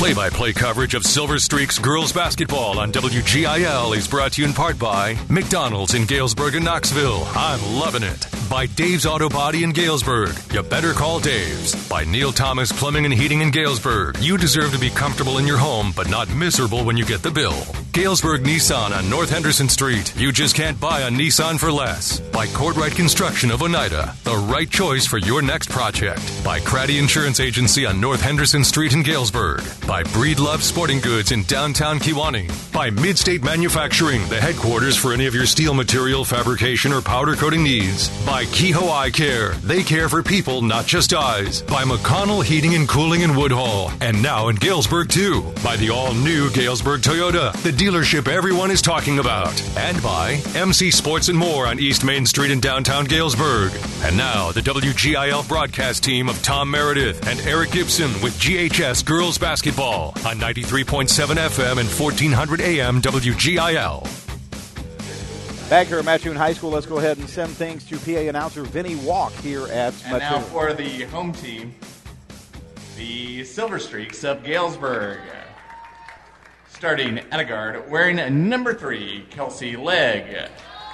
Play-by-play coverage of Silver Streaks girls basketball on WGIL is brought to you in part by McDonald's in Galesburg and Knoxville. I'm loving it. By Dave's Auto Body in Galesburg. You better call Dave's. By Neil Thomas Plumbing and Heating in Galesburg. You deserve to be comfortable in your home, but not miserable when you get the bill. Galesburg Nissan on North Henderson Street. You just can't buy a Nissan for less. By Courtright Construction of Oneida. The right choice for your next project. By Craddy Insurance Agency on North Henderson Street in Galesburg. By Breedlove Sporting Goods in downtown Kewanee. By Midstate Manufacturing, the headquarters for any of your steel material, fabrication, or powder coating needs. By Kehoe Eye Care, they care for people, not just eyes. By McConnell Heating and Cooling in Woodhull, and now in Galesburg too. By the all-new Galesburg Toyota, the dealership everyone is talking about. And by MC Sports and More on East Main Street in downtown Galesburg. And now, the WGIL broadcast team of Tom Meredith and Eric Gibson with GHS Girls Basketball on 93.7 FM and 1400 AM WGIL. Back here at Mattoon High School, let's go ahead and send things to PA announcer Vinny Walk here at Mattoon. And now for the home team, the Silver Streaks of Galesburg. Starting at a guard, wearing number 3, Kelsey Legg.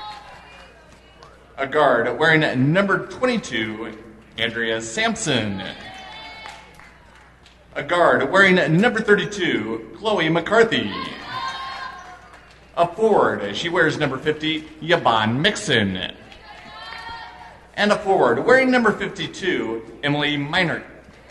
A guard wearing number 22, Andrea Sampson. A guard wearing number 32, Chloe McCarthy. A forward, she wears number 50, Yvonne Mixon. And a forward wearing number 52, Emily Meinert.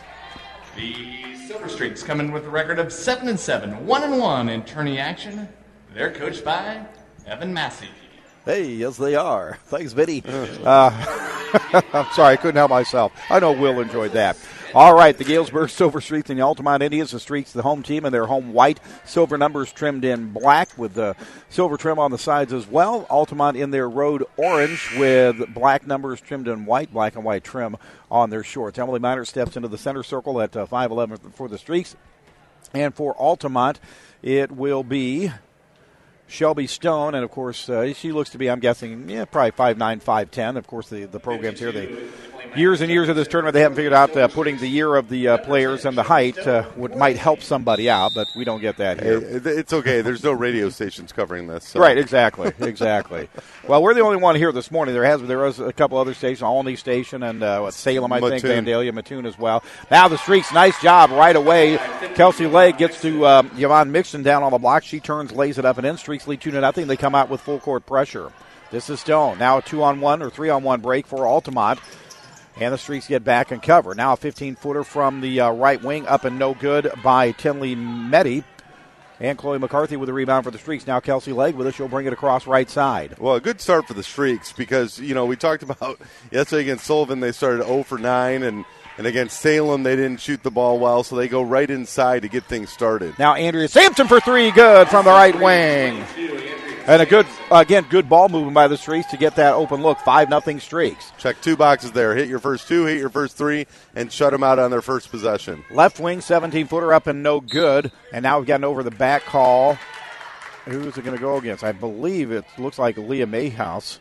The Silver Streaks come in with a record of 7-7, 1-1 in tourney action. They're coached by Evan Massey. Hey, yes, they are. Thanks, Vinny. I'm sorry, I couldn't help myself. I know Will enjoyed that. All right, the Galesburg Silver Streaks and the Altamont Indians, the Streaks, the home team, and their home white. Silver numbers trimmed in black with the silver trim on the sides as well. Altamont in their road orange with black numbers trimmed in white, black and white trim on their shorts. Emily Miner steps into the center circle at 5'11 for the Streaks. And for Altamont, it will be Shelby Stone, and of course, she looks to be, I'm guessing, probably 5'9", 5'10". Of course, the programs here, years and years of this tournament, they haven't figured out putting the year of the players and the height might help somebody out, but we don't get that here. It's okay. There's no radio stations covering this. So. Right, exactly. Well, we're the only one here this morning. There was a couple other stations, Alney Station and Salem, I think, Vandalia, Mattoon as well. Now the Streaks, nice job right away. Kelsey Legg gets to Yvonne Mixon down on the block. She turns, lays it up and in. Streaks lead 2-0. They come out with full court pressure. This is Stone. Now a 2-on-1 or 3-on-1 break for Altamont. And the Streaks get back and cover. Now a 15-footer from the right wing, up and no good by Tinley Meddy. And Chloe McCarthy with the rebound for the Streaks. Now Kelsey Legg with it. She'll bring it across right side. Well, a good start for the Streaks because, we talked about yesterday against Sullivan, they started 0 for 9, and against Salem, they didn't shoot the ball well, so they go right inside to get things started. Now Andrea Sampson for 3, good from the right wing. And a good ball movement by the Streaks to get that open look. 5-0 Streaks. Check 2 boxes there. Hit your first 2, hit your first 3, and shut them out on their first possession. Left wing, 17-footer up and no good. And now we've got an over-the-back call. Who's it going to go against? I believe it looks like Leah Mayhouse.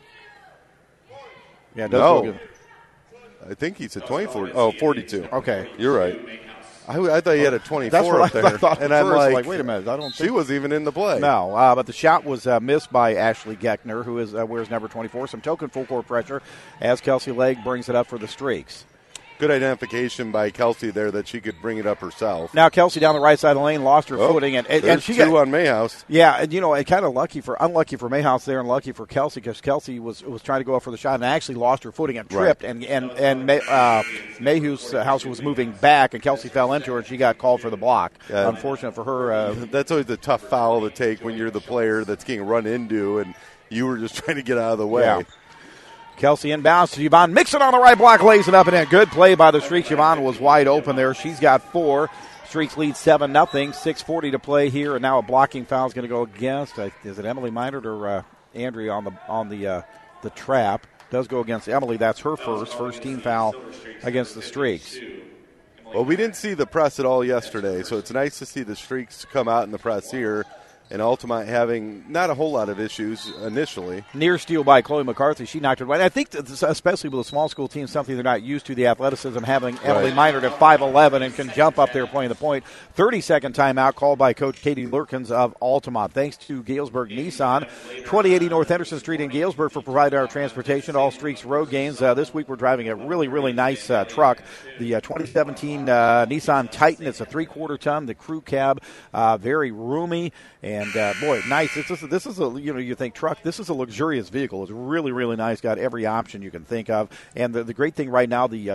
Yeah, it does go against. I think he's a 24. Oh, 42. Okay. You're right. I thought he had a 24 up there. I thought and I'm like, wait a minute. I don't think she wasn't even in the play. No, but the shot was missed by Ashley Geckner, who wears number 24. Some token full court pressure as Kelsey Legg brings it up for the Streaks. Good identification by Kelsey there that she could bring it up herself. Now Kelsey down the right side of the lane lost her footing, and she got 2 on Mayhouse. Yeah, and kind of unlucky for Mayhouse there, and lucky for Kelsey because Kelsey was trying to go up for the shot and actually lost her footing and tripped, right. and Mayhew's house was moving back, and Kelsey fell into her, and she got called for the block. Yeah. Unfortunate for her. That's always a tough foul to take when you're the player that's getting run into, and you were just trying to get out of the way. Yeah. Kelsey inbounds to Yvonne Mixon on the right block, lays it up and in. Good play by the Streaks. Yvonne was wide open there. She's got 4. Streaks lead 7-0. 6:40 to play here, and now a blocking foul is going to go against. Is it Emily Meinert or Andrea on the trap? Does go against Emily. That's her first team foul against the Streaks. Well, we didn't see the press at all yesterday, so it's nice to see the Streaks come out in the press here. and Altamont having not a whole lot of issues initially. Near steal by Chloe McCarthy. She knocked it right. I think, especially with a small school team, something they're not used to, the athleticism, having Emily Minard at 5'11" and can jump up there playing the point. 30-second timeout called by Coach Katie Lurkins of Altamont. Thanks to Galesburg Nissan, 2080 North Henderson Street in Galesburg for providing our transportation, all Streaks road games. This week we're driving a really, really nice truck, the 2017 Nissan Titan. It's a 3/4 ton, the crew cab, very roomy. And, boy, nice. This is a, you think truck. This is a luxurious vehicle. It's really, really nice. Got every option you can think of. And the great thing right now, the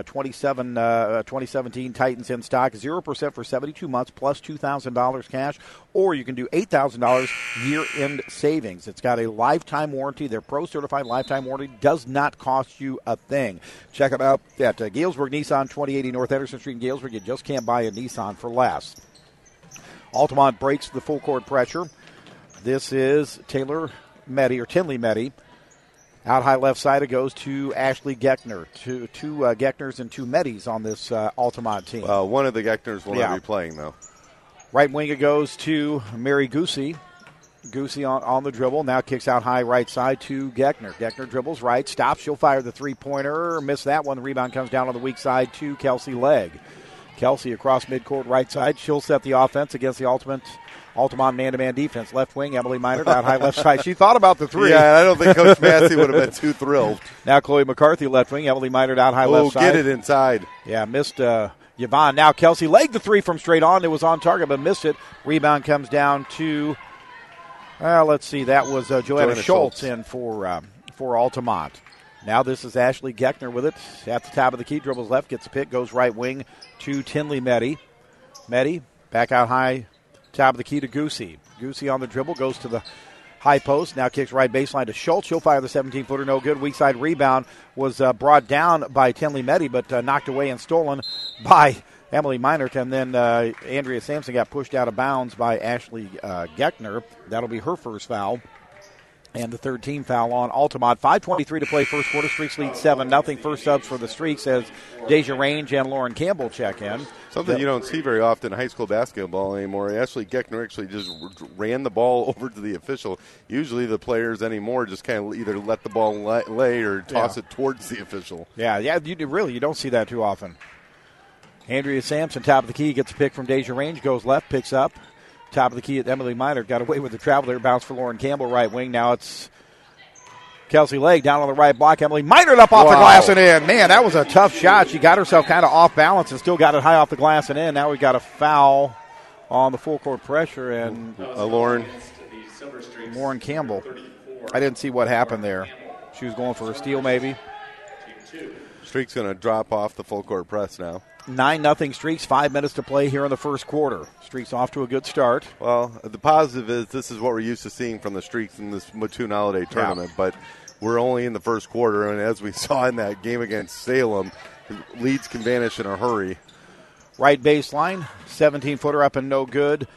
2017 Titans in stock, 0% for 72 months plus $2,000 cash, or you can do $8,000 year-end savings. It's got a lifetime warranty. Their pro-certified lifetime warranty does not cost you a thing. Check it out at Galesburg Nissan, 2080 North Henderson Street in Galesburg. You just can't buy a Nissan for less. Altamont breaks the full court pressure. This is Tinley Meddy. Out high left side, it goes to Ashley Geckner. Two Geckners and two Meddys on this Altamont team. One of the Geckners will not be playing, though. Right wing, it goes to Mary Goosey. Goosey on the dribble. Now kicks out high right side to Geckner. Geckner dribbles right, stops. She'll fire the three-pointer. Missed that one. The rebound comes down on the weak side to Kelsey Legg. Kelsey across midcourt right side. She'll set the offense against the Altamont man-to-man defense. Left wing, Emily Minard out high left side. She thought about the three. Yeah, I don't think Coach Massey would have been too thrilled. Now Chloe McCarthy left wing. Emily Minard out high left side. Oh, get it inside. Yeah, missed Yvonne. Now Kelsey Legg the three from straight on. It was on target, but missed it. Rebound comes down to, let's see, that was Joanna Schultz in for Altamont. Now this is Ashley Geckner with it at the top of the key. Dribbles left, gets a pick, goes right wing to Tinley Meddy. Meddy back out high, top of the key to Goosey. Goosey on the dribble, goes to the high post. Now kicks right baseline to Schultz. She'll fire the 17-footer, no good. Weak side rebound was brought down by Tinley Meddy, but knocked away and stolen by Emily Minard. And then Andrea Sampson got pushed out of bounds by Ashley Geckner. That'll be her first foul. And the third team foul on Altamont. 5:23 to play first quarter. Streaks lead 7-0. First subs for the Streaks as Deja Range and Lauren Campbell check in. Something you don't see very often in high school basketball anymore. Ashley Geckner actually just ran the ball over to the official. Usually the players anymore just kind of either let the ball lay or toss it towards the official. Yeah, you don't see that too often. Andrea Sampson, top of the key, gets a pick from Deja Range, goes left, picks up. Top of the key at Emily Minard. Got away with the travel there. Bounce for Lauren Campbell, right wing. Now it's Kelsey Legg down on the right block. Emily Minard up off the glass and in. Man, that was a tough shot. She got herself kind of off balance and still got it high off the glass and in. Now we got a foul on the full court pressure. And Lauren Campbell. I didn't see what happened there. She was going for a steal maybe. Streak's going to drop off the full court press now. 9-0 Streaks, 5 minutes to play here in the first quarter. Streaks off to a good start. Well, the positive is this is what we're used to seeing from the Streaks in this Mattoon Holiday tournament, but we're only in the first quarter, and as we saw in that game against Salem, leads can vanish in a hurry. Right baseline, 17-footer up and no good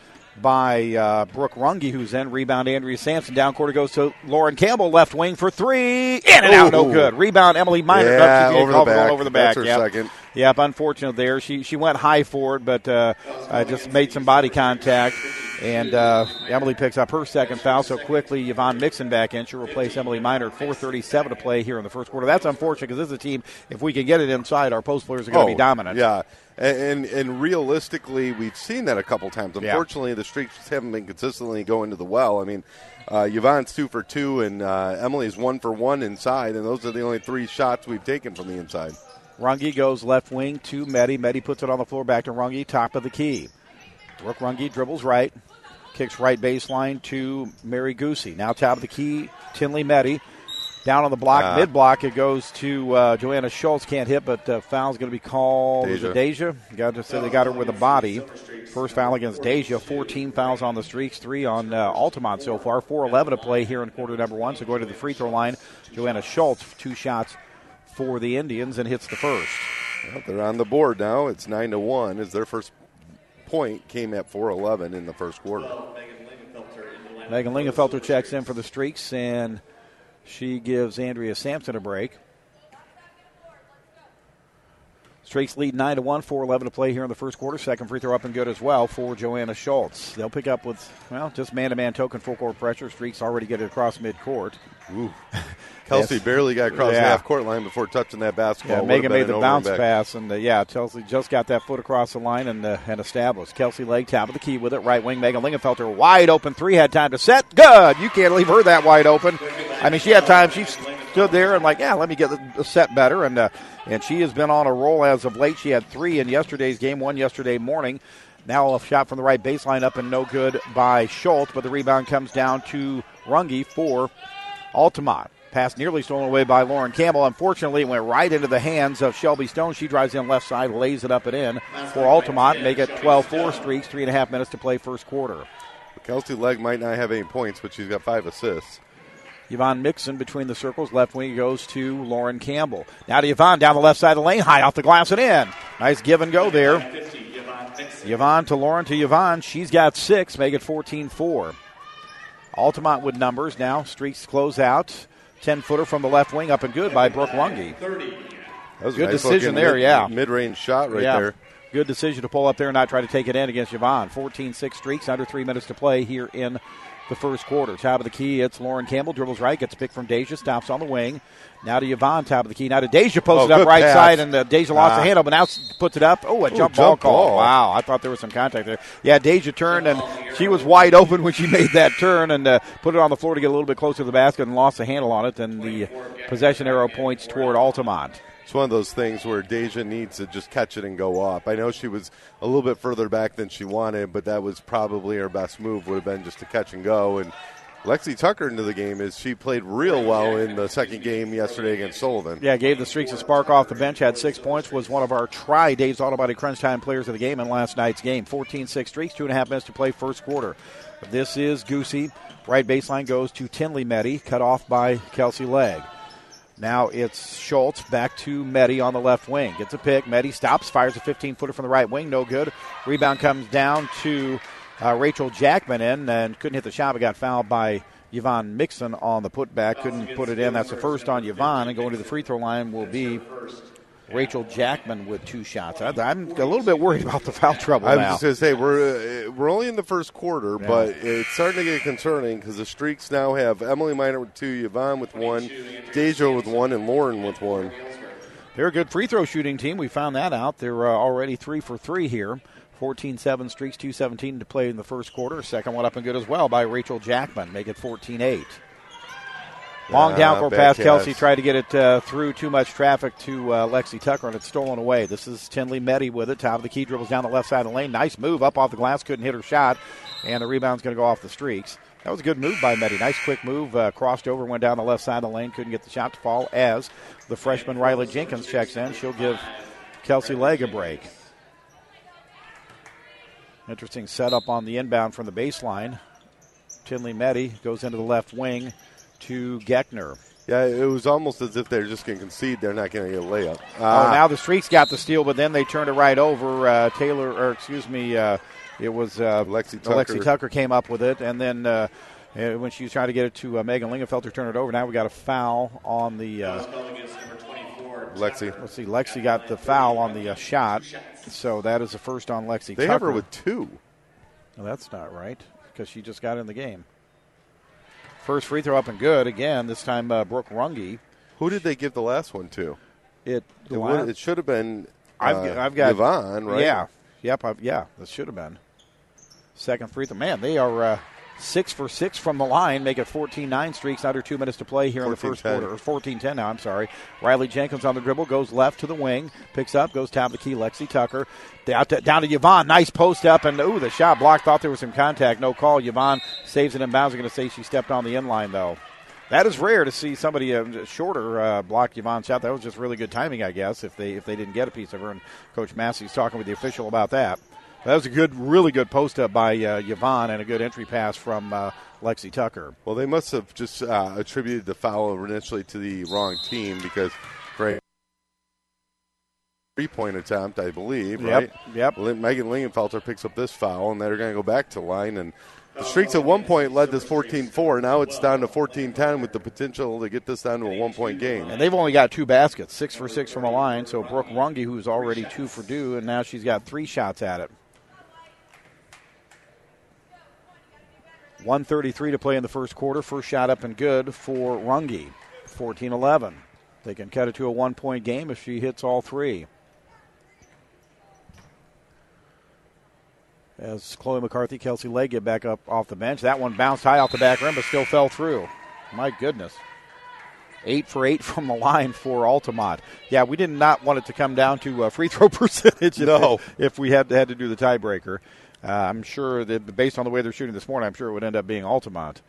by Brooke Runge, who's in. Rebound, Andrea Sampson. Down quarter goes to Lauren Campbell, left wing for three. In and out, no good. Rebound, Emily Minard. Yeah, over the back. That's her second. Yep, unfortunate there. She went high for it, but just made some body contact. And Emily picks up her second foul, so quickly Yvonne Mixon back in. She'll replace Emily Minard. 4:37 to play here in the first quarter. That's unfortunate because this is a team, if we can get it inside, our post players are going to be dominant. Yeah, and realistically, we've seen that a couple times. Unfortunately, the Streaks haven't been consistently going to the well. I mean, Yvonne's 2 for 2, and Emily's 1 for 1 inside, and those are the only 3 shots we've taken from the inside. Runge goes left wing to Meddy. Meddy puts it on the floor, back to Runge, top of the key. Brooke Runge dribbles right, kicks right baseline to Mary Goosey. Now top of the key, Tinley Meddy. Down on the block, mid-block, it goes to Joanna Schultz. Can't hit, but foul's going to be called. Deja. Got to say they got her with a body. First foul against Deja. 14 fouls on the Streaks, 3 on Altamont so far. 4:11 to play here in quarter number 1. So going to the free throw line, Joanna Schultz, 2 shots for the Indians and hits the first. Well, they're on the board now. It's 9-1 as their first point came at 4:11 in the first quarter. Megan Lingenfelter checks in for the Streaks, and she gives Andrea Sampson a break. Streaks lead 9-1, 4:11 to play here in the first quarter. Second free throw up and good as well for Joanna Schultz. They'll pick up with, just man-to-man token full court pressure. Streaks already get it across midcourt. Ooh. Kelsey barely got across the half-court line before touching that basketball. Yeah, Megan made the bounce pass, and Chelsea just got that foot across the line and established. Kelsey Legg, top of the key with it. Right wing, Megan Lingenfelter, wide open three, had time to set. Good! You can't leave her that wide open. I mean, she had time. She stood there and let me get the set better, and she has been on a roll as of late. She had 3 in yesterday's game, 1 yesterday morning. Now a shot from the right baseline up and no good by Schultz, but the rebound comes down to Runge for Altamont. Pass nearly stolen away by Lauren Campbell. Unfortunately, it went right into the hands of Shelby Stone. She drives in left side, lays it up and in for Altamont. Make it 12-4 Streaks, 3.5 minutes to play first quarter. Kelsey Legg might not have any points, but she's got 5 assists. Yvonne Mixon between the circles. Left wing goes to Lauren Campbell. Now to Yvonne down the left side of the lane. High off the glass and in. Nice give and go there. Yvonne to Lauren to Yvonne. She's got 6. Make it 14-4. Altamont with numbers now. Streaks close out. 10-footer from the left wing up and good by Brooke Runge. That was good a nice decision there, mid-range shot right there. Good decision to pull up there and not try to take it in against Yvonne. 14-6 Streaks, under 3 minutes to play here in the first quarter. Top of the key, it's Lauren Campbell. Dribbles right, gets a pick from Deja, stops on the wing. Now to Yvonne, top of the key. Now to Deja, posted up right side, and Deja lost the handle, but now puts it up. Oh, a jump ball call. Wow, I thought there was some contact there. Yeah, Deja turned, and she was wide open when she made that turn and put it on the floor to get a little bit closer to the basket and lost the handle on it, and the possession arrow points toward Altamont. It's one of those things where Deja needs to just catch it and go up. I know she was a little bit further back than she wanted, but that was probably her best move, would have been just to catch and go. And Lexi Tucker into the game is she played real well in the second game yesterday against Sullivan. Yeah, gave the Streaks a spark off the bench, had 6 points, was one of our Dave's Auto Body Crunch Time players of the game in last night's game. 14-6 Streaks, 2.5 minutes to play first quarter. This is Goosey. Right baseline goes to Tinley Meddy, cut off by Kelsey Legg. Now it's Schultz back to Meddy on the left wing. Gets a pick. Meddy stops, fires a 15-footer from the right wing. No good. Rebound comes down to Rachel Jackman in and couldn't hit the shot, but got fouled by Yvonne Mixon on the putback. Couldn't put it in. That's the first on Yvonne. And going to the free throw line will be Rachel Jackman with 2 shots. I'm a little bit worried about the foul trouble now. I was just going to say, we're only in the first quarter, but it's starting to get concerning because the Streaks now have Emily Miner with 2, Yvonne with 1, Deja with 1, and Lauren with 1. They're a good free throw shooting team. We found that out. They're already 3 for 3 here. 14-7 Streaks, 2:17 to play in the first quarter. Second one up and good as well by Rachel Jackman. Make it 14-8. Long downcourt pass. Kelsey tried to get it through too much traffic to Lexi Tucker, and it's stolen away. This is Tinley Meddy with it. Top of the key, dribbles down the left side of the lane. Nice move up off the glass. Couldn't hit her shot, and the rebound's going to go off the Streaks. That was a good move by Meddy. Nice quick move. Crossed over, went down the left side of the lane. Couldn't get the shot to fall as the freshman Riley Jenkins checks in. She'll give Kelsey Legg a break. Interesting setup on the inbound from the baseline. Tinley Meddy goes into the left wing to Geckner. Yeah, it was almost as if they're just going to concede. They're not going to get a layup. Now the Streaks got the steal, but then they turned it right over. It was Lexi Tucker came up with it, and then when she was trying to get it to Megan Lingenfelter, turn it over. Now we got a foul on the Lexi. Let's see, Lexi got the foul on the shot, so that is the first on Lexi Tucker. They have her with 2. Well, that's not right because she just got in the game. First free throw up and good. Again, this time Brooke Runge. Who did they give the last one to? It should have been I've got Yvonne, right? Yeah. Yep. That should have been. Second free throw. Man, they are 6 for 6 from the line. Make it 14-9 Streaks. Under 2 minutes to play here in the first quarter. Or 14-10 now, I'm sorry. Riley Jenkins on the dribble. Goes left to the wing. Picks up. Goes top of the key. Lexi Tucker. Down to Yvonne. Nice post up. And, the shot blocked. Thought there was some contact. No call. Yvonne saves it in bounds. I'm going to say she stepped on the inline, though. That is rare to see somebody shorter block Yvonne's shot. That was just really good timing, I guess, if they didn't get a piece of her. And Coach Massey's talking with the official about that. That was a really good post-up by Yvonne and a good entry pass from Lexi Tucker. Well, they must have just attributed the foul initially to the wrong team because for a 3-point attempt, I believe, right? Yep. Megan Lingenfelter picks up this foul, and they're going to go back to line. And The Streaks at one point led this 14-4. Now it's down to 14-10 with the potential to get this down to a 1-point game. And they've only got 2 baskets, 6 for 6 from the line. So Brooke Runge, who's already 2 for 2, and now she's got 3 shots at it. 1:33 to play in the first quarter. First shot up and good for Runge. 14-11. They can cut it to a 1-point game if she hits all 3. As Chloe McCarthy, Kelsey Legg get back up off the bench. That one bounced high off the back rim, but still fell through. My goodness. 8 for 8 from the line for Altamont. Yeah, we did not want it to come down to free throw percentage if we had to do the tiebreaker. I'm sure that based on the way they're shooting this morning, I'm sure it would end up being Altamont.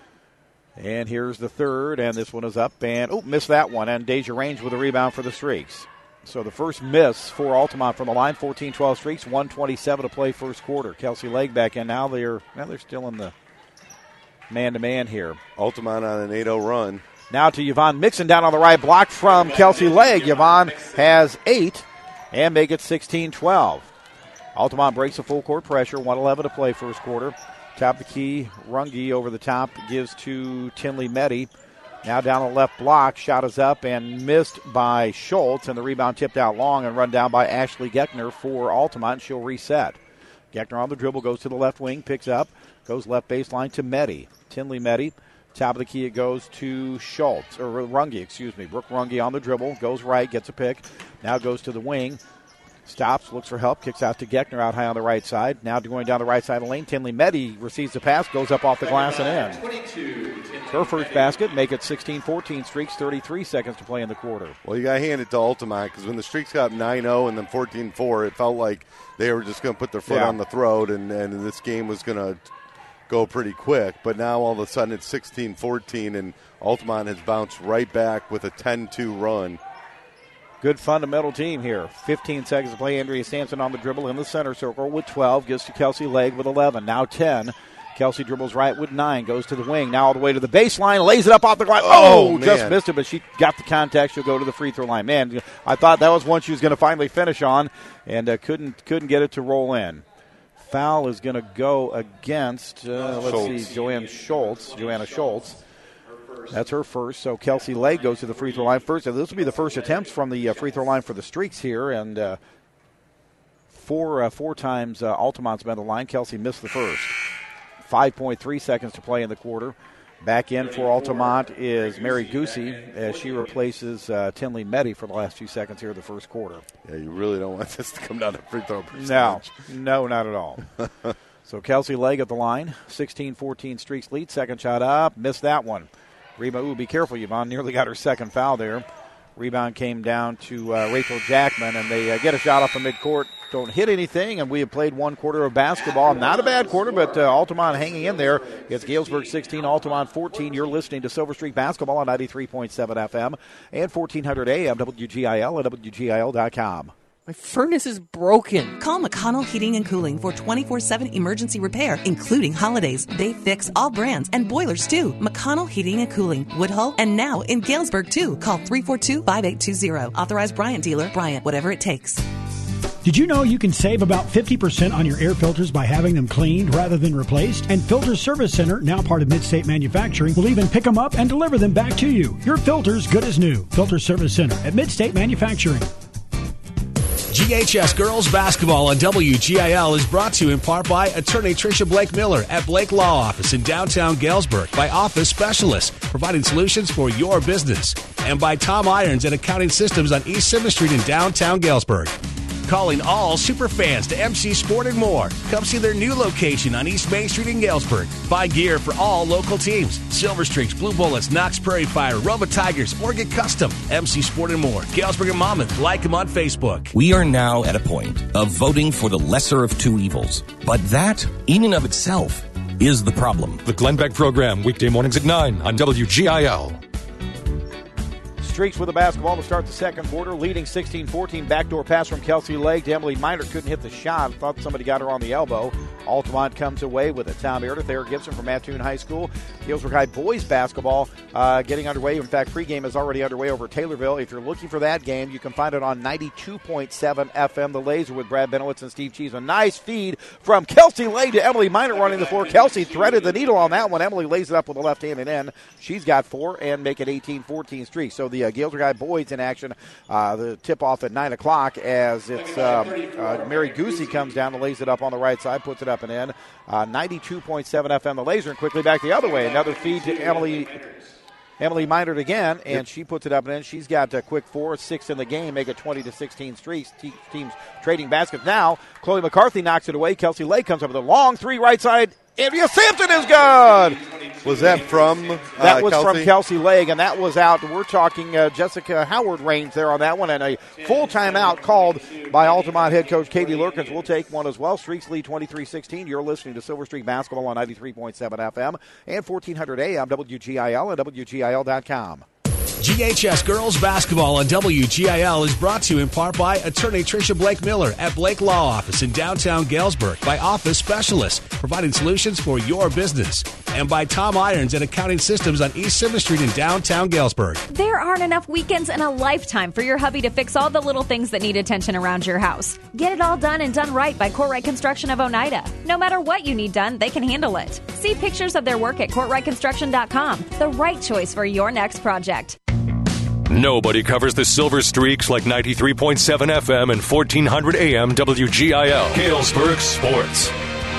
And here's the third, and this one is up, and missed that one. And Deja Range with a rebound for the Streaks. So the first miss for Altamont from the line, 14-12 Streaks, 1:27 to play first quarter. Kelsey Legg back in. Now they're still in the man-to-man here. Altamont on an 8-0 run. Now to Yvonne Mixon down on the right block from Kelsey Legg. Yvonne has 8 and make it 16-12. Altamont breaks the full court pressure, 1:11 to play first quarter. Top of the key, Runge over the top gives to Tinley Meddy. Now down the left block, shot is up and missed by Schultz, and the rebound tipped out long and run down by Ashley Geckner for Altamont, and she'll reset. Geckner on the dribble, goes to the left wing, picks up, goes left baseline to Meddy. Tinley Meddy, top of the key, it goes to Schultz, or Runge, Brooke Runge on the dribble, goes right, gets a pick, now goes to the wing. Stops, looks for help, kicks out to Geckner out high on the right side. Now going down the right side of the lane, Tinley Meddy receives the pass, goes up off the glass and in. Her first basket, make it 16-14 Streaks, 33 seconds to play in the quarter. Well, you got to hand it to Altamont because when the Streaks got 9-0 and then 14-4, it felt like they were just going to put their foot on the throat and this game was going to go pretty quick. But now all of a sudden it's 16-14 and Altamont has bounced right back with a 10-2 run. Good fundamental team here. 15 seconds to play. Andrea Sampson on the dribble in the center circle with 12. Gives to Kelsey Legg with 11. Now 10. Kelsey dribbles right with 9. Goes to the wing. Now all the way to the baseline. Lays it up off the glass. Just missed it, but she got the contact. She'll go to the free throw line. Man, I thought that was one she was going to finally finish on and couldn't get it to roll in. Foul is going to go against, Joanna Schultz. That's her first. So Kelsey Legg goes to the free throw line first. So this will be the first attempts from the free throw line for the Streaks here. And four times Altamont's been on the line. Kelsey missed the first. 5.3 seconds to play in the quarter. Back in for Altamont is Mary Goosey as she replaces Tinley Meddy for the last 2 seconds here of the first quarter. Yeah, you really don't want this to come down to free throw percentage. No, not at all. So Kelsey Legg at the line. 16-14 Streaks lead. Second shot up. Missed that one. Rebound, be careful, Yvonne. Nearly got her second foul there. Rebound came down to Rachel Jackman, and they get a shot off the midcourt. Don't hit anything, and we have played one quarter of basketball. Not a bad quarter, but Altamont hanging in there. It's Galesburg 16, Altamont 14. You're listening to Silver Streak Basketball on 93.7 FM and 1400 AM, WGIL and WGIL.com. My furnace is broken. Call McConnell Heating and Cooling for 24/7 emergency repair, including holidays. They fix all brands and boilers, too. McConnell Heating and Cooling, Woodhull, and now in Galesburg, too. Call 342-5820. Authorized Bryant dealer. Bryant, whatever it takes. Did you know you can save about 50% on your air filters by having them cleaned rather than replaced? And Filter Service Center, now part of Midstate Manufacturing, will even pick them up and deliver them back to you. Your filter's good as new. Filter Service Center at Midstate Manufacturing. GHS Girls Basketball on WGIL is brought to you in part by Attorney Tricia Blake Miller at Blake Law Office in downtown Galesburg, by Office Specialists, providing solutions for your business, and by Tom Irons and Accounting Systems on East 7th Street in downtown Galesburg. Calling all super fans to MC Sport and More. Come see their new location on East Main Street in Galesburg. Buy gear for all local teams. Silver Streaks, Blue Bullets, Knox Prairie Fire, Roma Tigers, or get custom. MC Sport and More. Galesburg and Monmouth. Like them on Facebook. We are now at a point of voting for the lesser of two evils. But that, in and of itself, is the problem. The Glenn Beck program, weekday mornings at 9 on WGIL. Streaks with the basketball to start the second quarter, leading 16-14. Backdoor pass from Kelsey Legg to Emily Miner. Couldn't hit the shot. Thought somebody got her on the elbow. Altamont comes away with it. Tom Meredith, Eric Gibson from Mattoon High School. Galesburg High boys basketball getting underway. In fact, pregame is already underway over Taylorville. If you're looking for that game, you can find it on 92.7 FM. The Laser with Brad Benowitz and Steve Cheese. A nice feed from Kelsey Lay to Emily Minor running the floor. Kelsey threaded the needle on that one. Emily lays it up with the left-handed end. She's got 4 and make it 18-14 streak. So the Galesburg High boys in action. The tip-off at 9 o'clock as it's Mary Goosey comes down and lays it up on the right side, puts it up and in. 92.7 FM, the Laser, and quickly back the other way. Another feed to Emily Minard again, and she puts it up and in. She's got a quick 4, 6 in the game, make it 20-16 streaks. Teams trading baskets now. Chloe McCarthy knocks it away. Kelsey Lay comes up with a long 3 right side. Andrea Sampson is good. Was that from That was Kelsey? from Kelsey Legg, and that was out. We're talking Jessica Howard range there on that one, and a full timeout called by Altamont head coach Katie Lurkins. We'll take one as well. Streaks lead 23-16. You're listening to Silver Streak Basketball on 93.7 FM and 1400 AM, WGIL and WGIL.com. GHS Girls Basketball on WGIL is brought to you in part by attorney Tricia Blake Miller at Blake Law Office in downtown Galesburg, by Office Specialists, providing solutions for your business, and by Tom Irons and Accounting Systems on East 7th Street in downtown Galesburg. There aren't enough weekends in a lifetime for your hubby to fix all the little things that need attention around your house. Get it all done and done right by Courtright Construction of Oneida. No matter what you need done, they can handle it. See pictures of their work at CourtrightConstruction.com. The right choice for your next project. Nobody covers the Silver Streaks like 93.7 FM and 1400 AM WGIL. Galesburg Sports.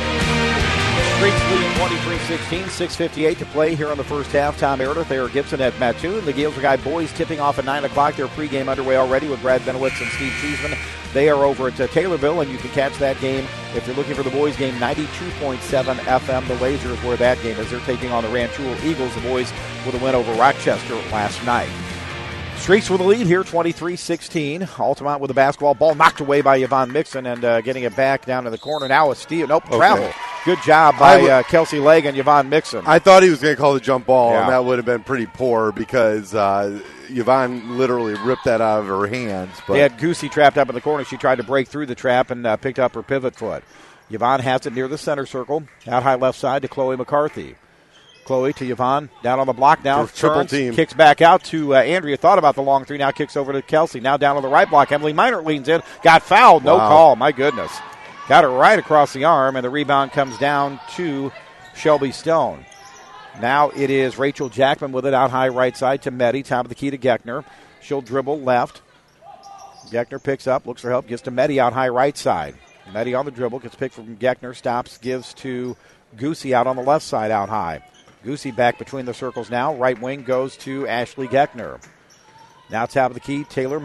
Streaks lead 23-16, 6:58 to play here in the first half. Tom Meredith, Eric Gibson at Mattoon. The Galesburg High boys tipping off at 9 o'clock. Their pregame underway already with Brad Benowitz and Steve Cheeseman. They are over at Taylorville, and you can catch that game if you're looking for the boys game, 92.7 FM. The Laser is where that game is. They're taking on the Rantoul Eagles, the boys with a win over Rochester last night. Streaks with the lead here, 23-16. Altamont with the basketball. Ball knocked away by Yvonne Mixon and getting it back down to the corner. Now a steal. Nope, travel. Good job by Kelsey Legg and Yvonne Mixon. I thought he was going to call the jump ball, and that would have been pretty poor because Yvonne literally ripped that out of her hands. But they had Goosey trapped up in the corner. She tried to break through the trap and picked up her pivot foot. Yvonne has it near the center circle. Out high left side to Chloe McCarthy. Chloe to Yvonne, down on the block now. Triple team. Kicks back out to Andrea. Thought about the long 3, now kicks over to Kelsey. Now down on the right block. Emily Minor leans in. Got fouled. No call. My goodness. Got it right across the arm, and the rebound comes down to Shelby Stone. Now it is Rachel Jackman with it out high right side to Meddy. Top of the key to Geckner. She'll dribble left. Geckner picks up, looks for help, gets to Meddy out high right side. Meddy on the dribble, gets picked from Geckner, stops, gives to Goosey out on the left side out high. Goosey back between the circles now. Right wing goes to Ashley Geckner. Now top of the key, Tinley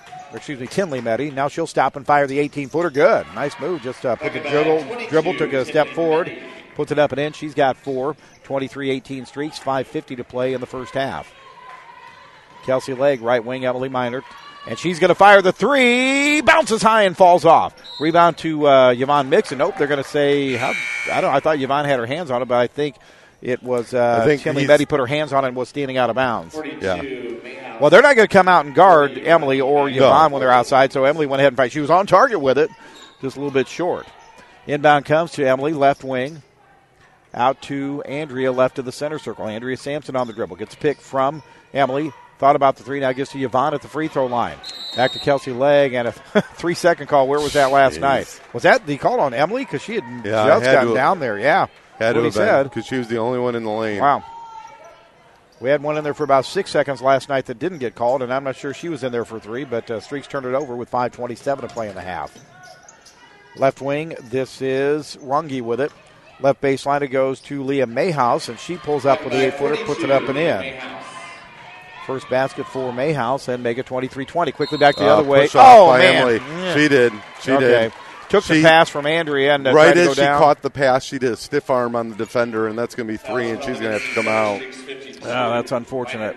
Meddy. Now she'll stop and fire the 18-footer. Good. Nice move. Just put the dribble, took a step forward, puts it up and in. She's got 4. 23-18 streaks, 5:50 to play in the first half. Kelsey Legg, right wing, Emily Minor. And she's going to fire the 3. Bounces high and falls off. Rebound to Yvonne Mixon. Nope, they're going to say, I thought Yvonne had her hands on it, but I think it was Tinley Meddy put her hands on it and was standing out of bounds. Yeah. Well, they're not going to come out and guard Emily or Yvonne when they're outside, so Emily went ahead and fight. She was on target with it, just a little bit short. Inbound comes to Emily, left wing. Out to Andrea, left of the center circle. Andrea Sampson on the dribble. Gets picked from Emily. Thought about the 3, now gets to Yvonne at the free throw line. Back to Kelsey Legg, and a 3-second call. Where was that last night? Was that the call on Emily? Because she had just gotten down there. Yeah. Had to have been, because she was the only one in the lane. Wow. We had one in there for about 6 seconds last night that didn't get called, and I'm not sure she was in there for 3, but Streaks turned it over with 5:27 to play in the half. Left wing, this is Runge with it. Left baseline, it goes to Leah Mayhouse, and she pulls up with the 8-footer, puts it up and in. First basket for Mayhouse, and make it 23-20. Quickly back the other way. By Emily. Yeah. She did. Took the pass from Andrea and right tried to go as she down. Caught the pass, she did a stiff arm on the defender, and that's going to be 3, and she's going to have to come out. Oh, that's unfortunate.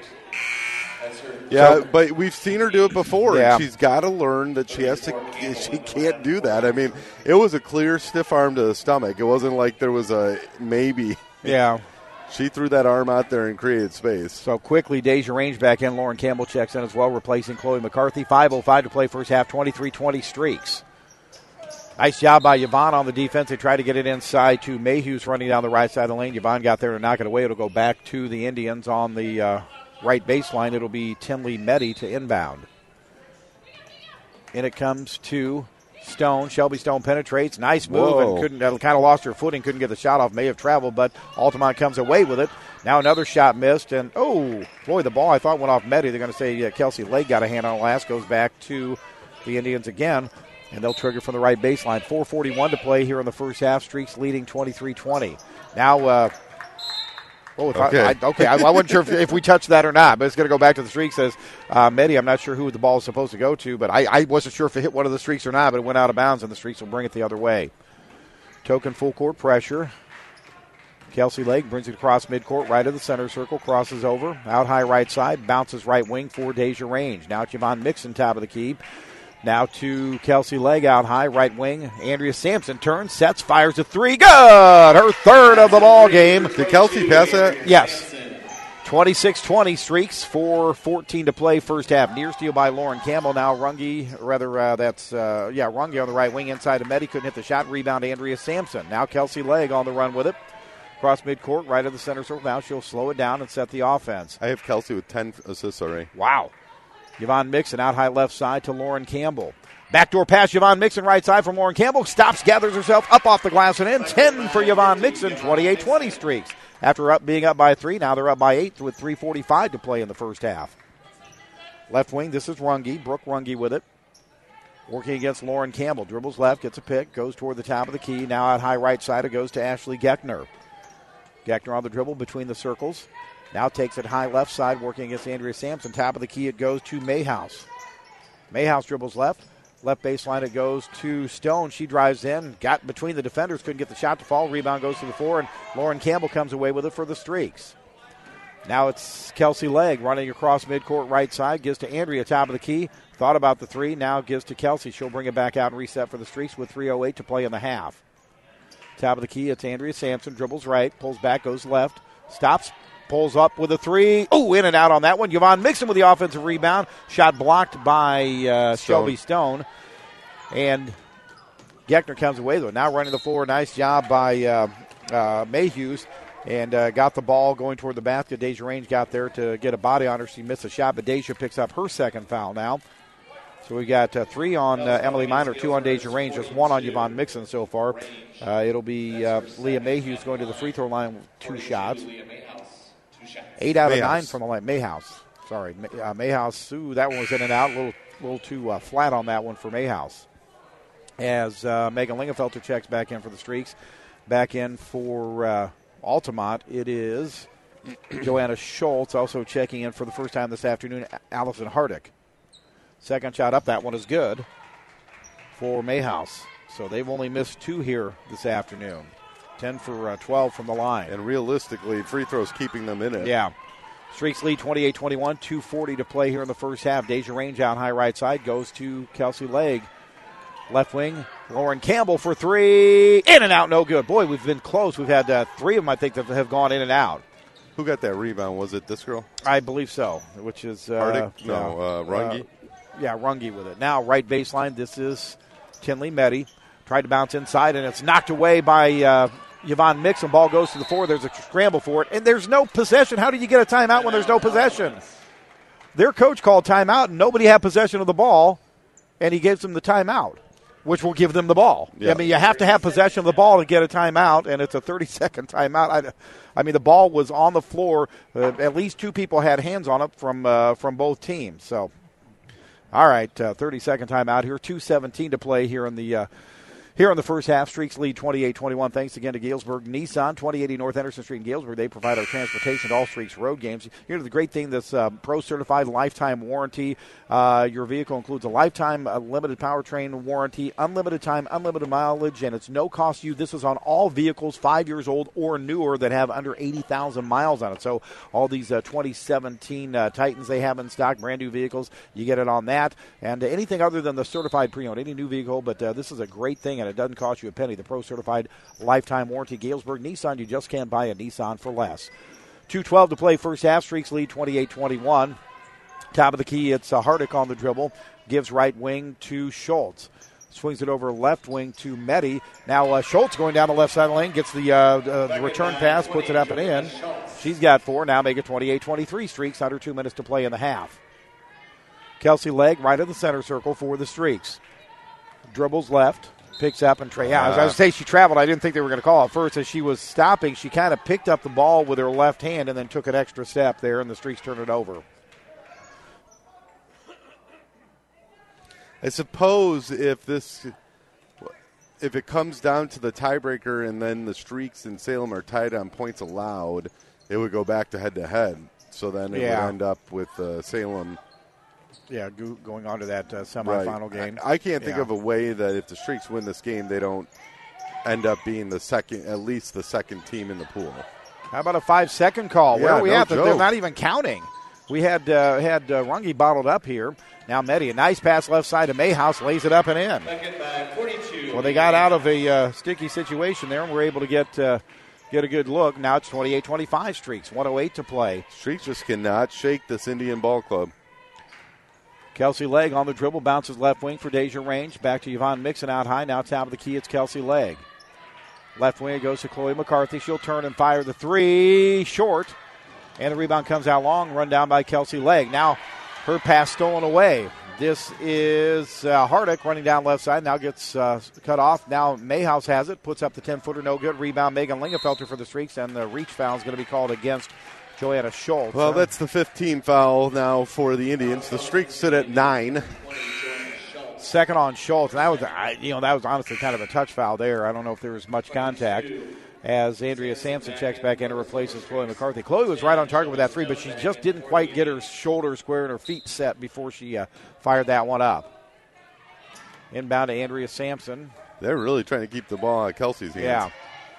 Yeah, but we've seen her do it before, Yeah. and she's got to learn that she can't do that. I mean, it was a clear stiff arm to the stomach. It wasn't like there was a maybe. Yeah. She threw that arm out there and created space. So quickly, Deja Range back in. Lauren Campbell checks in as well, replacing Chloe McCarthy. 5:05 to play first half, 23-20 Streaks. Nice job by Yvonne on the defense. They tried to get it inside to Mayhew's running down the right side of the lane. Yvonne got there to knock it away. It'll go back to the Indians on the right baseline. It'll be Tinley Meddy to inbound. In it comes to Stone. Shelby Stone penetrates. Nice move. Whoa. And kind of lost her footing. Couldn't get the shot off. May have traveled, but Altamont comes away with it. Now another shot missed. And, oh, boy, the ball I thought went off Meddy. They're going to say Kelsey Lake got a hand on it last. Goes back to the Indians again. And they'll trigger from the right baseline. 4:41 to play here in the first half. Streaks leading 23-20. Now, I wasn't sure if we touched that or not, but it's going to go back to the Streaks. Says Meddy, I'm not sure who the ball is supposed to go to, but I wasn't sure if it hit one of the Streaks or not, but it went out of bounds, and the Streaks will bring it the other way. Token full court pressure. Kelsey Lake brings it across midcourt, right of the center circle, crosses over, out high right side, bounces right wing for Deja Range. Now it's Yvonne Mixon, top of the key. Now to Kelsey Legg out high, right wing. Andrea Sampson turns, sets, fires a three. Good! Her third of the ball game. Did Kelsey pass that? Yes. 26-20 Streaks, 4:14 to play first half. Near steal by Lauren Campbell. Now Runge on the right wing inside of Meddy. Couldn't hit the shot. Rebound Andrea Sampson. Now Kelsey Legg on the run with it. Cross midcourt, right of the center circle. Now she'll slow it down and set the offense. I have Kelsey with 10 assists already. Wow. Yvonne Mixon out high left side to Lauren Campbell. Backdoor pass, Yvonne Mixon right side from Lauren Campbell. Stops, gathers herself up off the glass and in. 10 for Yvonne Mixon, 28-20 Streaks. After being up by 3, now they're up by 8 with 3:45 to play in the first half. Left wing, this is Runge. Brooke Runge with it. Working against Lauren Campbell. Dribbles left, gets a pick, goes toward the top of the key. Now out high right side, it goes to Ashley Geckner. Geckner on the dribble between the circles. Now takes it high left side, working against Andrea Sampson. Top of the key, it goes to Mayhouse. Mayhouse dribbles left. Left baseline, it goes to Stone. She drives in, got between the defenders, couldn't get the shot to fall. Rebound goes to the floor, and Lauren Campbell comes away with it for the Streaks. Now it's Kelsey Legg running across midcourt right side, gives to Andrea, top of the key. Thought about the three, now gives to Kelsey. She'll bring it back out and reset for the Streaks with 3:08 to play in the half. Top of the key, it's Andrea Sampson, dribbles right, pulls back, goes left, stops, pulls up with a three. Oh, in and out on that one. Yvonne Mixon with the offensive rebound. Shot blocked by Shelby Stone. And Geckner comes away with it. Now running the floor. Nice job by Mayhews. And got the ball going toward the basket. Deja Range got there to get a body on her. She missed a shot, but Deja picks up her second foul now. So we got 3 on Emily Miner, 2 on Deja Range, just 1 on Yvonne Mixon so far. It'll be Leah Mayhews going to the free throw line with 2 shots. 8 out of 9 from the line. Mayhouse. Sorry. Mayhouse. Ooh, that one was in and out. A little too flat on that one for Mayhouse. As Megan Lingenfelter checks back in for the Streaks. Back in for Altamont, it is Joanna Schultz also checking in for the first time this afternoon. Allison Hardick. Second shot up. That one is good for Mayhouse. So they've only missed 2 here this afternoon. 10 for 12 from the line. And realistically, free throws keeping them in it. Yeah. Streaks lead 28-21, 2:40 to play here in the first half. Deja Range out high right side goes to Kelsey Legg. Left wing, Lauren Campbell for 3. In and out, no good. Boy, we've been close. We've had 3 of them, I think, that have gone in and out. Who got that rebound? Was it this girl? I believe so, which is Hardick? Runge? Runge with it. Now, right baseline, this is Tinley Meddy. Tried to bounce inside, and it's knocked away by Yvonne Mixon. Ball goes to the floor. There's a scramble for it, and there's no possession. How do you get a timeout when there's no possession? Their coach called timeout, and nobody had possession of the ball, and he gives them the timeout, which will give them the ball. Yeah. I mean, you have to have possession of the ball to get a timeout, and it's a 30-second timeout. I mean, the ball was on the floor. At least 2 people had hands on it from both teams. So, all right, 30-second timeout here. 2:17 to play here in the first half. Streaks lead 28-21. Thanks again to Galesburg Nissan, 2080 North Henderson Street in Galesburg. They provide our transportation to all Streaks road games. You know, the great thing, this pro-certified lifetime warranty. Your vehicle includes a lifetime limited powertrain warranty, unlimited time, unlimited mileage, and it's no cost to you. This is on all vehicles 5 years old or newer that have under 80,000 miles on it. So all these 2017 Titans they have in stock, brand new vehicles, you get it on that. And anything other than the certified pre-owned, any new vehicle, but this is a great thing, and it doesn't cost you a penny. The pro-certified lifetime warranty. Galesburg Nissan, you just can't buy a Nissan for less. 2:12 to play first half. Streaks lead 28-21. Top of the key, it's Hardick on the dribble. Gives right wing to Schultz. Swings it over left wing to Meddy. Now Schultz going down the left side of the lane, gets the return pass, puts it up and in. She's got 4. Now make it 28-23 Streaks. Under 2 minutes to play in the half. Kelsey Legg right of the center circle for the Streaks. Dribbles left, picks up and I was going to say she traveled. I didn't think they were going to call it first. As she was stopping, she kind of picked up the ball with her left hand and then took an extra step there, and the Streaks turned it over. I suppose if it comes down to the tiebreaker and then the Streaks and Salem are tied on points allowed, it would go back to head-to-head. So then it would end up with Salem. Yeah, going on to that semifinal game. I can't think of a way that if the Streaks win this game, they don't end up being at least the second team in the pool. How about a 5-second call? Yeah, Where are we at? joke. They're not even counting. We had Runge bottled up here. Now Meddy, a nice pass left side to Mayhouse, lays it up and in. Well, they got out of a sticky situation there and were able to get a good look. Now it's 28-25 Streaks, 1:08 to play. Streaks just cannot shake this Indian ball club. Kelsey Legg on the dribble, bounces left wing for Deja Range. Back to Yvonne Mixon out high. Now top of the key, it's Kelsey Legg. Left wing, it goes to Chloe McCarthy. She'll turn and fire the 3, short. And the rebound comes out long, run down by Kelsey Legg. Now her pass stolen away. This is Hardick running down left side. Now gets cut off. Now Mayhouse has it, puts up the 10-footer, no good. Rebound, Megan Lingenfelter for the Streaks, and the reach foul is going to be called against Joanna Schultz. Well, that's the 15th foul now for the Indians. The Streaks sit at 9. Second on Schultz. And that was honestly kind of a touch foul there. I don't know if there was much contact. As Andrea Sampson checks back in and replaces Chloe McCarthy. Chloe was right on target with that 3, but she just didn't quite get her shoulders square and her feet set before she fired that one up. Inbound to Andrea Sampson. They're really trying to keep the ball out of Kelsey's hands. Yeah.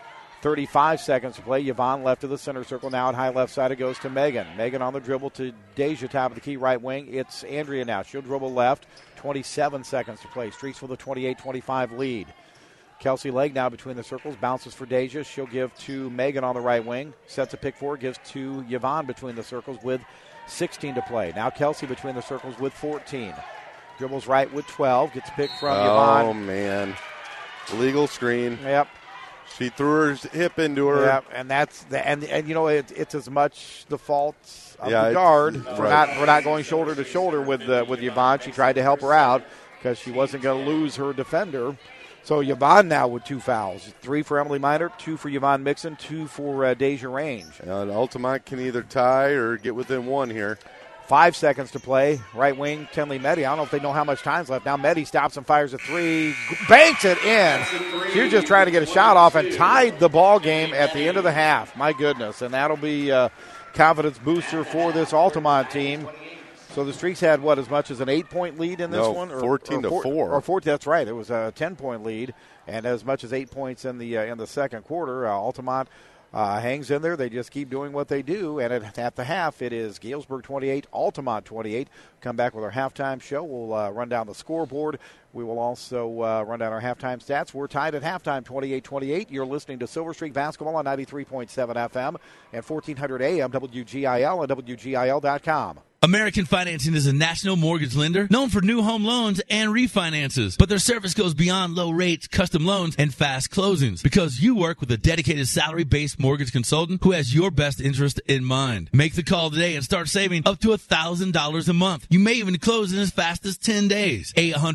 35 seconds to play. Yvonne left of the center circle. Now at high left side it goes to Megan. Megan on the dribble to Deja, top of the key right wing. It's Andrea now. She'll dribble left. 27 seconds to play. Streaks with a 28-25 lead. Kelsey Legg now between the circles, bounces for Deja. She'll give to Megan on the right wing. Sets a pick four, gives to Yvonne between the circles with 16 to play. Now Kelsey between the circles with 14. Dribbles right with 12. Gets picked from Yvonne. Oh, man. Illegal screen. Yep. She threw her hip into her. Yep, and that's it's as much the fault of the guard for not going shoulder to shoulder with Yvonne. She tried to help her out because she wasn't going to lose her defender. So Yvonne now with 2 fouls. 3 for Emily Minor, 2 for Yvonne Mixon, 2 for Deja Range. Altamont can either tie or get within 1 here. 5 seconds to play. Right wing, Tenley Meddy. I don't know if they know how much time's left. Now Meddy stops and fires a 3. Banks it in. She was just trying to get a shot off and tied the ball game at the end of the half. My goodness. And that'll be a confidence booster for this Altamont team. So the Streaks had, as much as an 8-point lead in this one? 14 to 4. Or 14, that's right. It was a 10-point lead, and as much as 8 points in the second quarter. Altamont hangs in there. They just keep doing what they do, and at the half, it is Galesburg 28, Altamont 28. Come back with our halftime show. We'll run down the scoreboard. We will also run down our halftime stats. We're tied at halftime, 28-28. You're listening to Silver Streak Basketball on 93.7 FM and 1400 AM WGIL and WGIL.com. American Financing is a national mortgage lender known for new home loans and refinances. But their service goes beyond low rates, custom loans, and fast closings because you work with a dedicated salary-based mortgage consultant who has your best interest in mind. Make the call today and start saving up to $1,000 a month. You may even close in as fast as 10 days.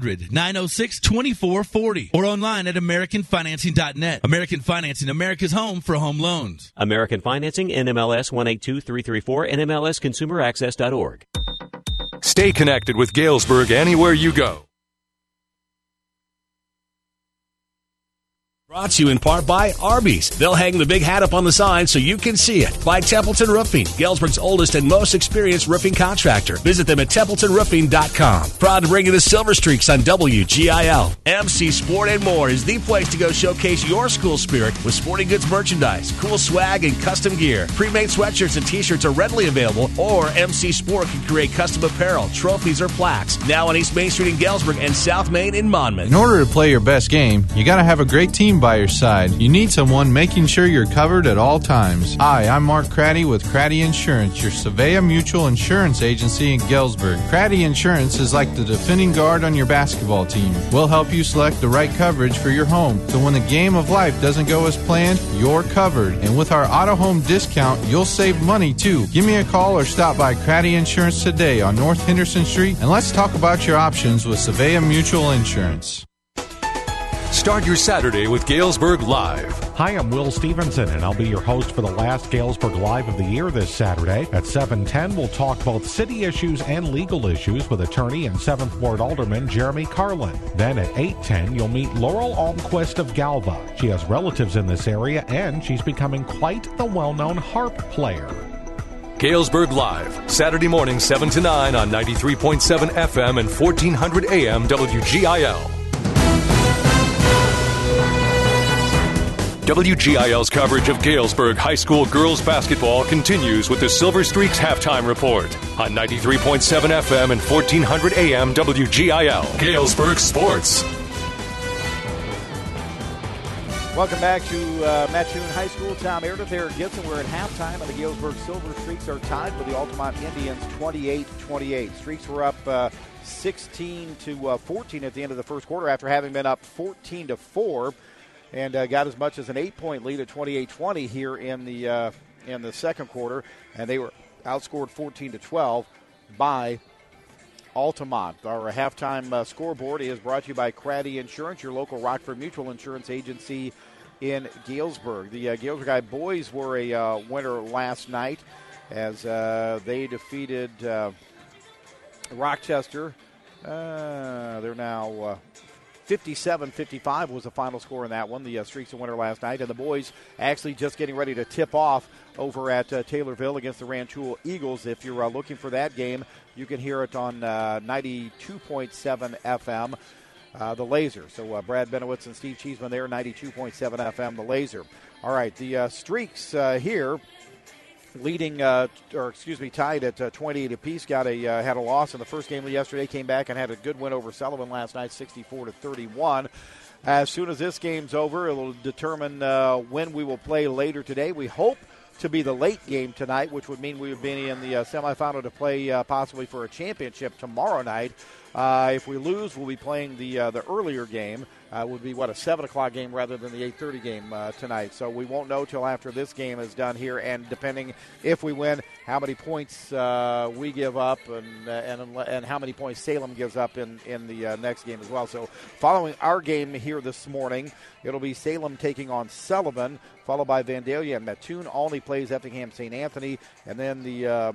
800-906-2440 or online at AmericanFinancing.net. American Financing, America's home for home loans. American Financing, NMLS 182334, NMLSConsumerAccess.org. Stay connected with Galesburg anywhere you go. Brought to you in part by Arby's. They'll hang the big hat up on the sign so you can see it. By Templeton Roofing, Galesburg's oldest and most experienced roofing contractor. Visit them at TempletonRoofing.com. Proud to bring you the Silver Streaks on WGIL. MC Sport and More is the place to go showcase your school spirit with sporting goods merchandise, cool swag, and custom gear. Pre-made sweatshirts and t-shirts are readily available, or MC Sport can create custom apparel, trophies, or plaques. Now on East Main Street in Galesburg and South Main in Monmouth. In order to play your best game, you got to have a great team by your side. You need someone making sure you're covered at all times. Hi, I'm Mark Craddy with Craddy Insurance, your Savea Mutual Insurance Agency in Galesburg. Craddy Insurance is like the defending guard on your basketball team. We'll help you select the right coverage for your home, so when the game of life doesn't go as planned, you're covered. And with our auto home discount, you'll save money too. Give me a call or stop by Craddy Insurance today on North Henderson Street, and let's talk about your options with Savea Mutual Insurance. Start your Saturday with Galesburg Live. Hi, I'm Will Stevenson, and I'll be your host for the last Galesburg Live of the year this Saturday. At 7:10, we'll talk both city issues and legal issues with attorney and 7th Ward Alderman Jeremy Carlin. Then at 8:10, you'll meet Laurel Almquist of Galva. She has relatives in this area, and she's becoming quite the well-known harp player. Galesburg Live, Saturday morning 7 to 9 on 93.7 FM and 1400 AM WGIL. WGIL's coverage of Galesburg High School girls basketball continues with the Silver Streaks halftime report on 93.7 FM and 1400 AM WGIL. Galesburg Sports. Welcome back to Mattoon High School. Tom Meredith, Eric Gibson. We're at halftime, and the Galesburg Silver Streaks are tied with the Altamont Indians 28-28. Streaks were up 16-14 at the end of the first quarter after having been up 14-4. And got as much as an 8-point lead at 28-20 here in the second quarter, and they were outscored 14-12 by Altamont. Our halftime scoreboard is brought to you by Craddy Insurance, your local Rockford Mutual Insurance Agency in Galesburg. The Galesburg boys were a winner last night as they defeated Rochester. They're now 57-55 was the final score in that one. The Streaks a winner last night. And the boys actually just getting ready to tip off over at Taylorville against the Rantoul Eagles. If you're looking for that game, you can hear it on 92.7 FM, the Laser. So Brad Benowitz and Steve Cheeseman there, 92.7 FM, the Laser. All right, the Streaks here leading, tied at 28 apiece. Had a loss in the first game yesterday. Came back and had a good win over Sullivan last night, 64-31. As soon as this game's over, it will determine when we will play later today. We hope to be the late game tonight, which would mean we would be in the semifinal to play possibly for a championship tomorrow night. If we lose, we'll be playing the earlier game. Would be, a 7 o'clock game rather than the 8:30 game tonight. So we won't know till after this game is done here, and depending if we win, how many points we give up and how many points Salem gives up in the next game as well. So following our game here this morning, it'll be Salem taking on Sullivan, followed by Vandalia and Mattoon. Olney plays Effingham St. Anthony, and then the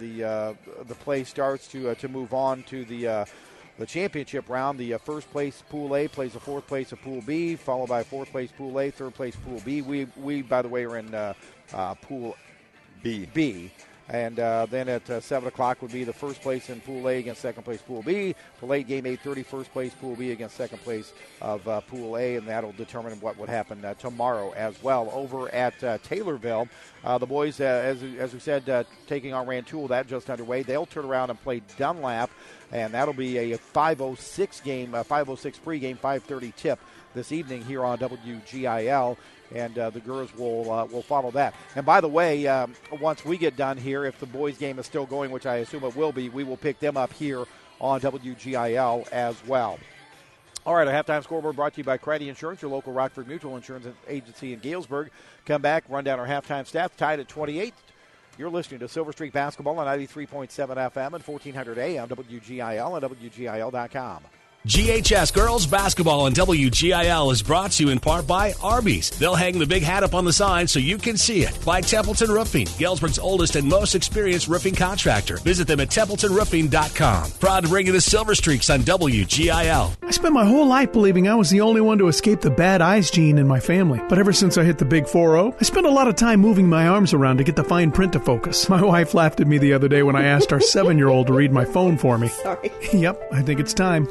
play starts to move on to the championship round. The first place Pool A plays the fourth place of Pool B, followed by fourth place Pool A, third place Pool B. We by the way, are in Pool B. And then at 7 o'clock would be the first place in Pool A against second place Pool B. The late game, 8:30, first place Pool B against second place of Pool A, and that'll determine what would happen tomorrow as well. Over at Taylorville, the boys, as we said, taking on Rantoul, that just underway. They'll turn around and play Dunlap, and that'll be a 5:06 game, 5:06 pregame, 5:30 tip this evening here on WGIL. And the girls will follow that. And by the way, once we get done here, if the boys' game is still going, which I assume it will be, we will pick them up here on WGIL as well. All right, our halftime scoreboard brought to you by Craddy Insurance, your local Rockford Mutual Insurance Agency in Galesburg. Come back, run down our halftime stats, tied at 28. You're listening to Silver Streak Basketball on 93.7 FM and 1400 AM, WGIL and WGIL.com. GHS Girls Basketball on WGIL is brought to you in part by Arby's. They'll hang the big hat up on the sign so you can see it. By Templeton Roofing, Galesburg's oldest and most experienced roofing contractor. Visit them at TempletonRoofing.com. Proud to bring you the Silver Streaks on WGIL. I spent my whole life believing I was the only one to escape the bad eyes gene in my family. But ever since I hit the big 4-0, I spent a lot of time moving my arms around to get the fine print to focus. My wife laughed at me the other day when I asked our 7-year-old to read my phone for me. Sorry. Yep, I think it's time. Just because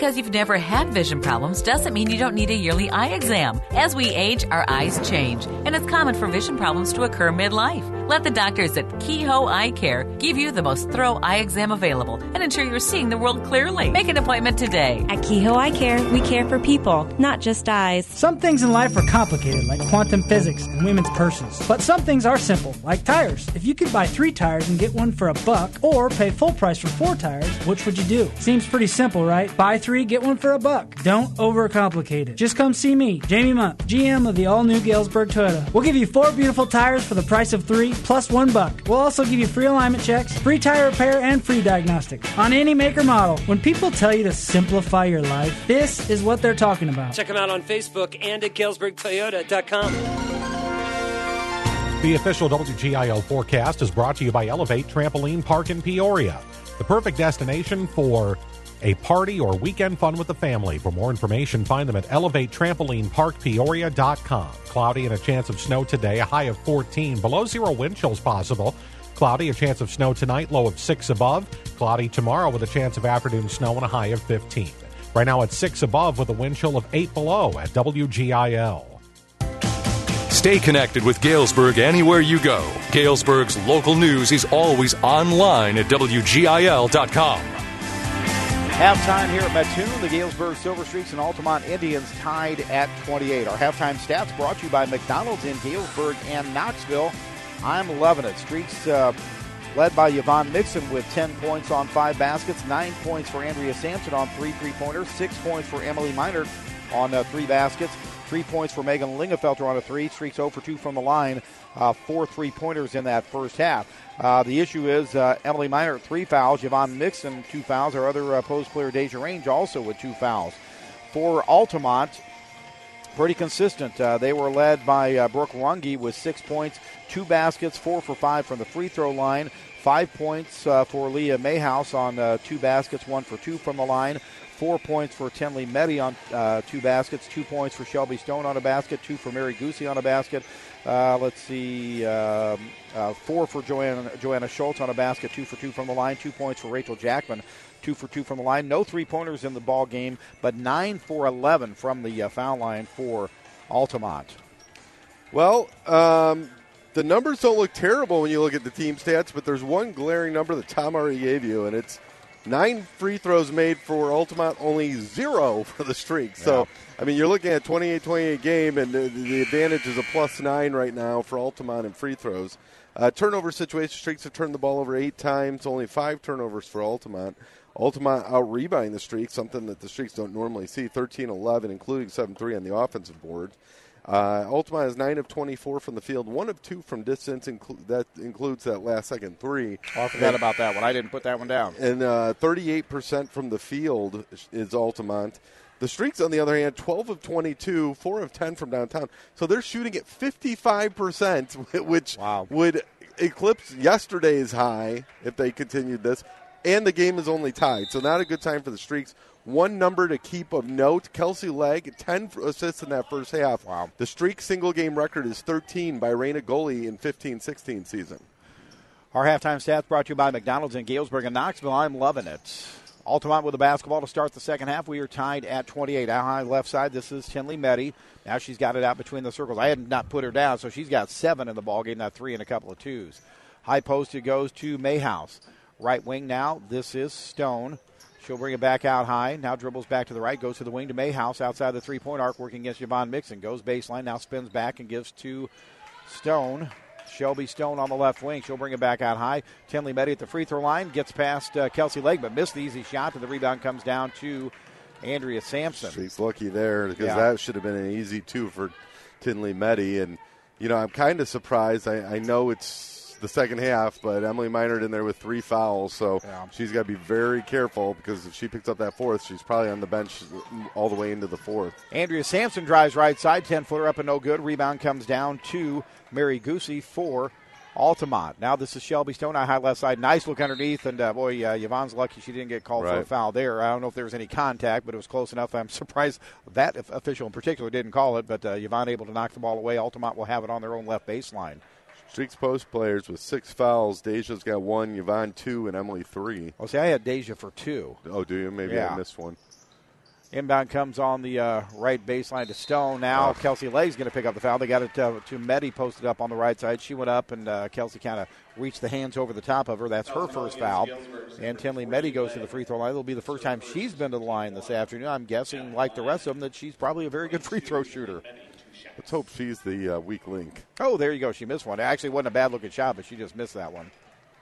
because you've never had vision problems doesn't mean you don't need a yearly eye exam. As we age, our eyes change, and it's common for vision problems to occur midlife. Let the doctors at Kehoe Eye Care give you the most thorough eye exam available and ensure you're seeing the world clearly. Make an appointment today. At Kehoe Eye Care, we care for people, not just eyes. Some things in life are complicated, like quantum physics and women's purses. But some things are simple, like tires. If you could buy 3 tires and get one for $1, or pay full price for 4 tires, which would you do? Seems pretty simple, right? Buy 3, get one for $1. Don't overcomplicate it. Just come see me, Jamie Munt, GM of the all-new Galesburg Toyota. We'll give you 4 beautiful tires for the price of 3, plus $1. We'll also give you free alignment checks, free tire repair, and free diagnostics on any make or model. When people tell you to simplify your life, this is what they're talking about. Check them out on Facebook and at GalesburgToyota.com. The official WGIO forecast is brought to you by Elevate Trampoline Park in Peoria, the perfect destination for a party or weekend fun with the family. For more information, find them at ElevateTrampolineParkPeoria.com. Cloudy and a chance of snow today, a high of 14. Below zero wind chills possible. Cloudy, a chance of snow tonight, low of 6 above. Cloudy tomorrow with a chance of afternoon snow and a high of 15. Right now at 6 above with a wind chill of 8 below at WGIL. Stay connected with Galesburg anywhere you go. Galesburg's local news is always online at WGIL.com. Halftime here at Mattoon, the Galesburg Silver Streaks and Altamont Indians tied at 28. Our halftime stats brought to you by McDonald's in Galesburg and Knoxville. I'm loving it. Streaks led by Yvonne Mixon with 10 points on 5 baskets, 9 points for Andrea Sampson on 3 3-pointers, 6 points for Emily Meinert on 3 baskets, 3 points for Megan Lingefelter on a 3. Streaks 0 for 2 from the line, 4 3-pointers in that first half. The issue is Emily Meinert 3 fouls, Yvonne Mixon 2 fouls. Our other post player, Deja Range, also with 2 fouls. For Altamont, pretty consistent. They were led by Brooke Runge with 6 points, 2 baskets, 4 for 5 from the free throw line. 5 points for Leah Mayhouse on 2 baskets, 1 for 2 from the line. 4 points for Tinley Meddy on 2 baskets, 2 points for Shelby Stone on a basket, 2 for Mary Goosey on a basket. 4 for Joanna Schultz on a basket, 2 for 2 from the line, 2 points for Rachel Jackman, 2 for 2 from the line. No 3-pointers in the ball game, but 9 for 11 from the foul line for Altamont. Well, the numbers don't look terrible when you look at the team stats, but there's one glaring number that Tom already gave you, and it's 9 free throws made for Altamont, only 0 for the Streaks. Yeah. So, I mean, you're looking at a 28-28 game, and the advantage is a +9 right now for Altamont in free throws. Turnover situation, Streaks have turned the ball over 8 times, only 5 turnovers for Altamont. Altamont out-rebounding the Streaks, something that the Streaks don't normally see, 13-11, including 7-3 on the offensive board. Altamont is 9 of 24 from the field, 1 of 2 from distance. That includes that last-second 3. Oh, I forgot about that one. I didn't put that one down. And 38% from the field is Altamont. The Streaks, on the other hand, 12 of 22, 4 of 10 from downtown. So they're shooting at 55%, which would eclipse yesterday's high if they continued this. And the game is only tied, so not a good time for the Streaks. One number to keep of note, Kelsey Legg, 10 assists in that first half. Wow. The Streak single-game record is 13 by Raina Goli in 15-16 season. Our halftime stats brought to you by McDonald's in Galesburg and Knoxville. I'm loving it. Altamont with the basketball to start the second half. We are tied at 28. Out high left side, this is Tinley Meddy. Now she's got it out between the circles. I had not put her down, so she's got 7 in the ballgame, now 3 and a couple of 2s. High post, it goes to Mayhouse. Right wing now, this is Stone. She'll bring it back out high. Now dribbles back to the right, goes to the wing to Mayhouse outside the three-point arc, working against Yvonne Mixon. Goes baseline, now spins back and gives to Stone. Shelby Stone on the left wing. She'll bring it back out high. Tinley Meddy at the free throw line. Gets past Kelsey Legg, but missed the easy shot, and the rebound comes down to Andrea Sampson. She's lucky there because that should have been an easy 2 for Tinley Meddy. And, you know, I'm kind of surprised. I know it's the second half, but Emily Meinert in there with 3 fouls, so she's got to be very careful because if she picks up that 4th, she's probably on the bench all the way into the 4th. Andrea Sampson drives right side, 10-footer up and no good. Rebound comes down to Mary Goosey for Altamont. Now this is Shelby Stone on high left side. Nice look underneath, and Yvonne's lucky she didn't get called for a foul there. I don't know if there was any contact, but it was close enough. I'm surprised that official in particular didn't call it, but Yvonne able to knock the ball away. Altamont will have it on their own left baseline. Streaks post players with 6 fouls. Deja's got 1, Yvonne 2, and Emily 3. Oh, see, I had Deja for 2. Oh, do you? Maybe I missed one. Inbound comes on the right baseline to Stone. Now Kelsey Legg's going to pick up the foul. They got it to Medi posted up on the right side. She went up, and Kelsey kind of reached the hands over the top of her. That's her first foul. And Tinley Medi goes to the free throw line. It'll be the first time she's been to the line this afternoon. I'm guessing, like the rest of them, that she's probably a very good free throw shooter. Let's hope she's the weak link. Oh, there you go. She missed one. It actually wasn't a bad-looking shot, but she just missed that one.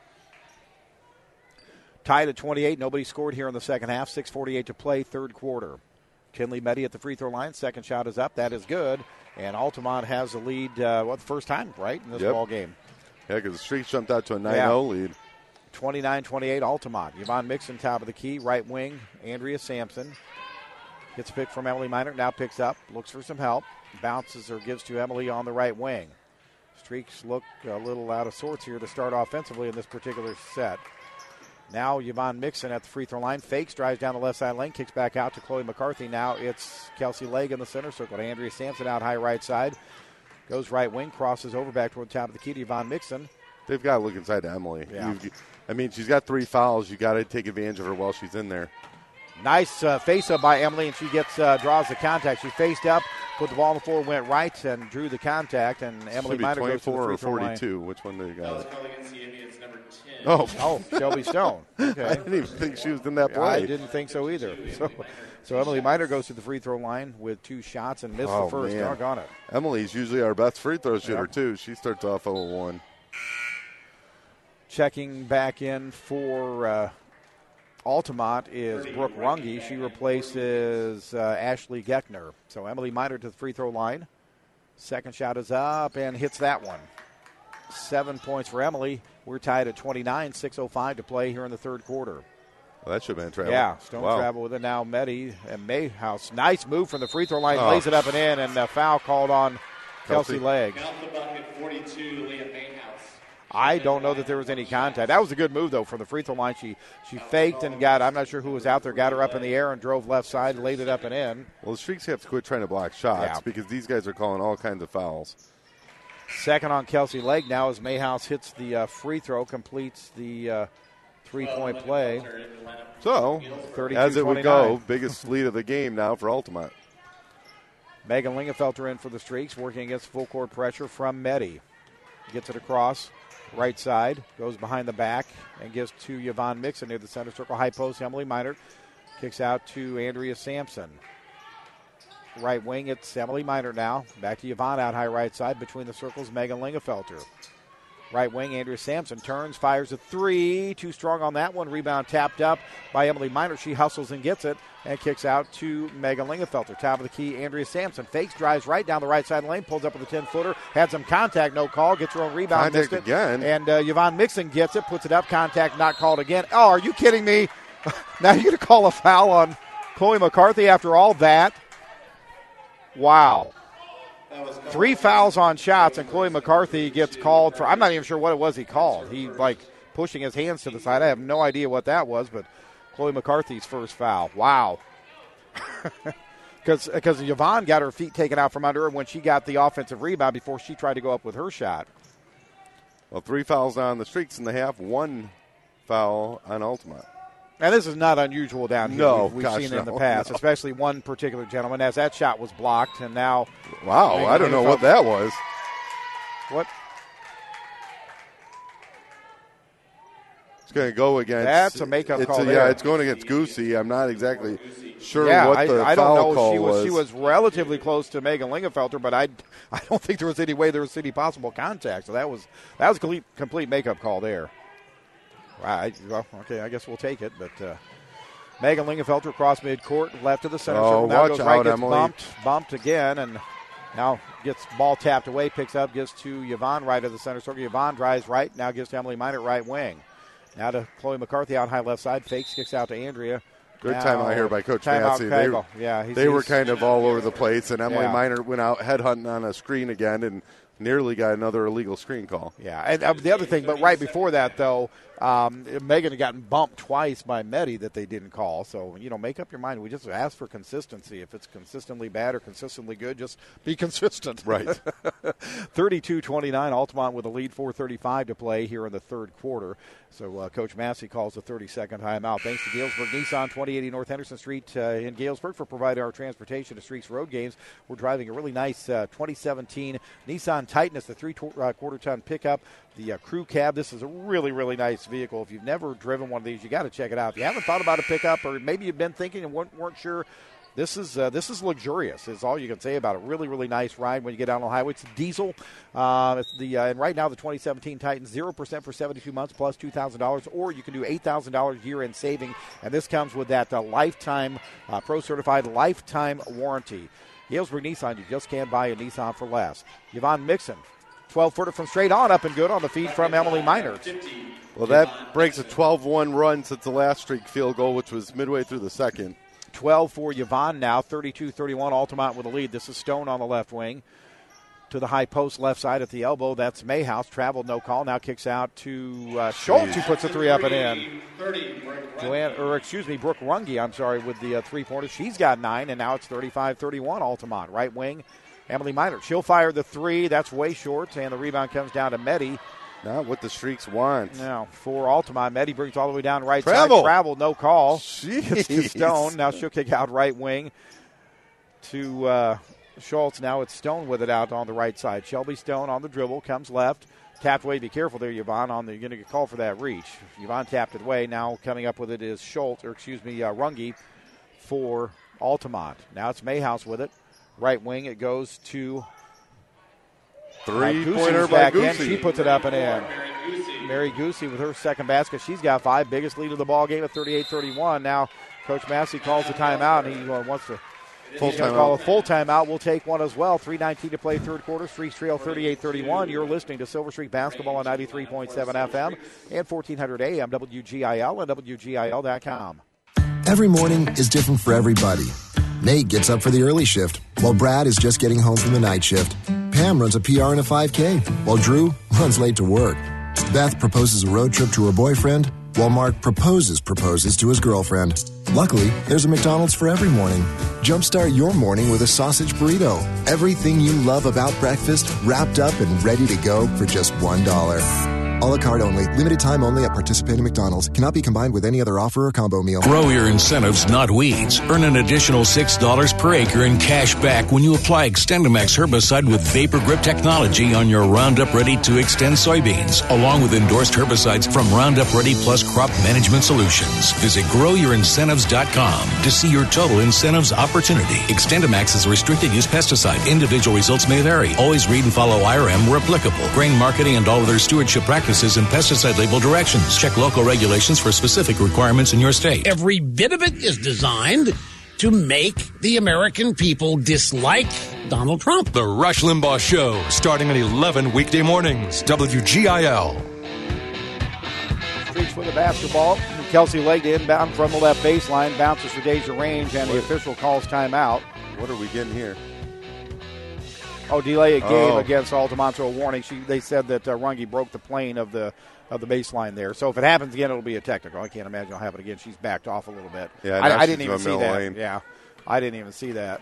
Tied at 28. Nobody scored here in the second half. 6:48 to play, third quarter. Tinley Medi at the free throw line. Second shot is up. That is good. And Altamont has the lead, the first time, right, in this ball game. Yeah, because the Streaks jumped out to a 9-0 lead. 29-28 Altamont. Yvonne Mixon, top of the key. Right wing, Andrea Sampson. Gets a pick from Emily Minor. Now picks up. Looks for some help. Bounces or gives to Emily on the right wing. Streaks look a little out of sorts here to start offensively in this particular set. Now Yvonne Mixon at the free throw line. Fakes, drives down the left side lane, kicks back out to Chloe McCarthy. Now it's Kelsey Legg in the center circle. To Andrea Sampson out high right side. Goes right wing, crosses over back toward the top of the key to Yvonne Mixon. They've got to look inside to Emily. Yeah. I mean, she's got 3 fouls. You got to take advantage of her while she's in there. Nice face-up by Emily, and she draws the contact. She faced up, put the ball on the floor, went right, and drew the contact. And Emily Minor goes to the free throw line. 24 or 42. Which one do you got? It's number 10. Oh, Shelby Stone. Okay. I didn't even think she was in that play. I didn't think so either. So Emily Minor goes to the free throw line with 2 shots and missed the first. Doggone it. Emily's usually our best free throw shooter, too. She starts off 0-1. Checking back in for Altamont is Brooke Runge. She replaces Ashley Geckner. So Emily Minor to the free throw line. Second shot is up and hits that one. 7 points for Emily. We're tied at 29, 6:05 to play here in the third quarter. Well, that should have been travel. Yeah, Stone travel with it now. Medi and Mayhouse. Nice move from the free throw line. Lays it up and in, and a foul called on Kelsey Legg. Count the bucket, 42, Leah Mayhouse. I don't know that there was any contact. That was a good move, though, from the free throw line. She faked and I'm not sure who was out there, got her up in the air and drove left side, laid it up and in. Well, the Streaks have to quit trying to block shots because these guys are calling all kinds of fouls. Second on Kelsey Legg now as Mayhouse hits the free throw, completes the 3-point play. So, as it would go, biggest lead of the game now for Altamont. Megan Lingenfelter in for the Streaks, working against full court pressure from Medi. Gets it across, right side, goes behind the back, and gives to Yvonne Mixon near the center circle. High post, Emily Minor. Kicks out to Andrea Sampson. Right wing, it's Emily Minor now. Back to Yvonne out high right side. Between the circles, Megan Lingenfelter. Right wing, Andrea Sampson turns, fires a 3. Too strong on that one. Rebound tapped up by Emily Minor. She hustles and gets it and kicks out to Megan Lingenfelter. Top of the key, Andrea Sampson. Fakes, drives right down the right side lane, pulls up with a 10-footer. Had some contact, no call. Gets her own rebound. Contact again. And Yvonne Mixon gets it, puts it up. Contact not called again. Oh, are you kidding me? Now you're going to call a foul on Chloe McCarthy after all that? Wow. 3 fouls on shots, and Chloe McCarthy gets called for, I'm not even sure what it was he called. He, pushing his hands to the side. I have no idea what that was, but Chloe McCarthy's first foul. Wow. Because Yvonne got her feet taken out from under her when she got the offensive rebound before she tried to go up with her shot. Well, 3 fouls on the Streaks in the half, 1 foul on Altamont. And this is not unusual down here. No, we've seen it in the past, especially one particular gentleman, as that shot was blocked, and now. Wow, I don't know what that was. What? It's going to go against. That's a makeup call. Yeah, it's going against Goosey. I'm not exactly sure what the I foul don't know. call was. She was relatively close to Megan Lingenfelter, but I don't think there was any way there was any possible contact. So that was a complete makeup call there. Okay, I guess we'll take it. But Megan Lingenfelter across midcourt, left to the center circle. Now goes right, gets bumped again, and now gets ball tapped away, picks up, gives to Yvonne right of the center circle. Yvonne drives right, now gives to Emily Minor right wing. Now to Chloe McCarthy out high left side, fakes, kicks out to Andrea. Good time out here by Coach Massey. They were kind of all over the place, and Emily Minor went out headhunting on a screen again and nearly got another illegal screen call. Yeah, and the other thing, but right before that, though, Megan had gotten bumped twice by Medi that they didn't call. So, make up your mind. We just ask for consistency. If it's consistently bad or consistently good, just be consistent. Right. 32-29, Altamont with a lead, 4:35 to play here in the third quarter. So Coach Massey calls the 32nd timeout. Thanks to Galesburg Nissan, 2080 North Henderson Street in Galesburg for providing our transportation to Streaks Road games. We're driving a really nice 2017 Nissan Titan. It's the 3/4-ton pickup. The crew cab, this is a really, really nice vehicle. If you've never driven one of these, you got to check it out. If you haven't thought about a pickup, or maybe you've been thinking and weren't sure, this is luxurious. Is all you can say about it. Really, really nice ride when you get down on the highway. It's diesel. And right now the 2017 Titan 0% for 72 months plus $2,000, or you can do $8,000 year-end saving. And this comes with that lifetime pro-certified lifetime warranty. Galesburg Nissan, you just can't buy a Nissan for less. Yvonne Mixon, 12-footer from straight on, up and good on the feed from Emily Meinert. Well, that breaks a 12-1 run since the last streak field goal, which was midway through the second. 12 for Yvonne now, 32-31, Altamont with a lead. This is Stone on the left wing. To the high post left side at the elbow, that's Mayhouse. Traveled, no call. Now kicks out to Schultz, who puts a three up and in. Brooke Runge, with the three-pointer. She's got 9, and now it's 35-31, Altamont. Right wing, Emily Meinert. She'll fire the three. That's way short, and the rebound comes down to Medi. Not what the Streaks want. Now, for Altamont, Medi brings all the way down right side. Travel, no call. Jeez. To Stone. Now she'll kick out right wing to Schultz. Now it's Stone with it out on the right side. Shelby Stone on the dribble, comes left. Tapped away. Be careful there, Yvonne. You're going to get called for that reach. Yvonne tapped it away. Now coming up with it is Runge for Altamont. Now it's Mayhouse with it. Right wing, it goes to three-pointer by Goosey. She puts it up and in. Mary Goosey with her second basket. She's got 5. Biggest lead of the ball game at 38-31. Now Coach Massey calls the timeout, and he wants to call a full timeout. We'll take one as well. 3:19 to play third quarter. Streaks trail 38-31. You're listening to Silver Streak Basketball on 93.7 FM and 1400 AM WGIL and WGIL.com. Every morning is different for everybody. Nate gets up for the early shift, while Brad is just getting home from the night shift. Pam runs a PR and a 5K, while Drew runs late to work. Beth proposes a road trip to her boyfriend, while Mark proposes to his girlfriend. Luckily, there's a McDonald's for every morning. Jumpstart your morning with a sausage burrito. Everything you love about breakfast wrapped up and ready to go for just $1. A la carte only. Limited time only at participating McDonald's. Cannot be combined with any other offer or combo meal. Grow your incentives, not weeds. Earn an additional $6 per acre in cash back when you apply XtendiMax herbicide with Vapor Grip technology on your Roundup Ready to Extend soybeans, along with endorsed herbicides from Roundup Ready Plus Crop Management Solutions. Visit GrowYourIncentives.com to see your total incentives opportunity. XtendiMax is a restricted use pesticide. Individual results may vary. Always read and follow IRM where applicable. Grain marketing and all other stewardship practices and pesticide label directions. Check local regulations for specific requirements in your state. Every bit of it is designed to make the American people dislike Donald Trump. The Rush Limbaugh Show, starting at 11 weekday mornings. WGIL. Streaks for the basketball. Kelsey Legg inbound from the left baseline. Bounces for Deja Range, and the official calls timeout. What are we getting here? Delay a game against Altamont, so a warning. They said that Runge broke the plane of the baseline there. So if it happens again, it'll be a technical. I can't imagine it'll happen again. She's backed off a little bit. Yeah, I didn't even see that. Lane. Yeah, I didn't even see that.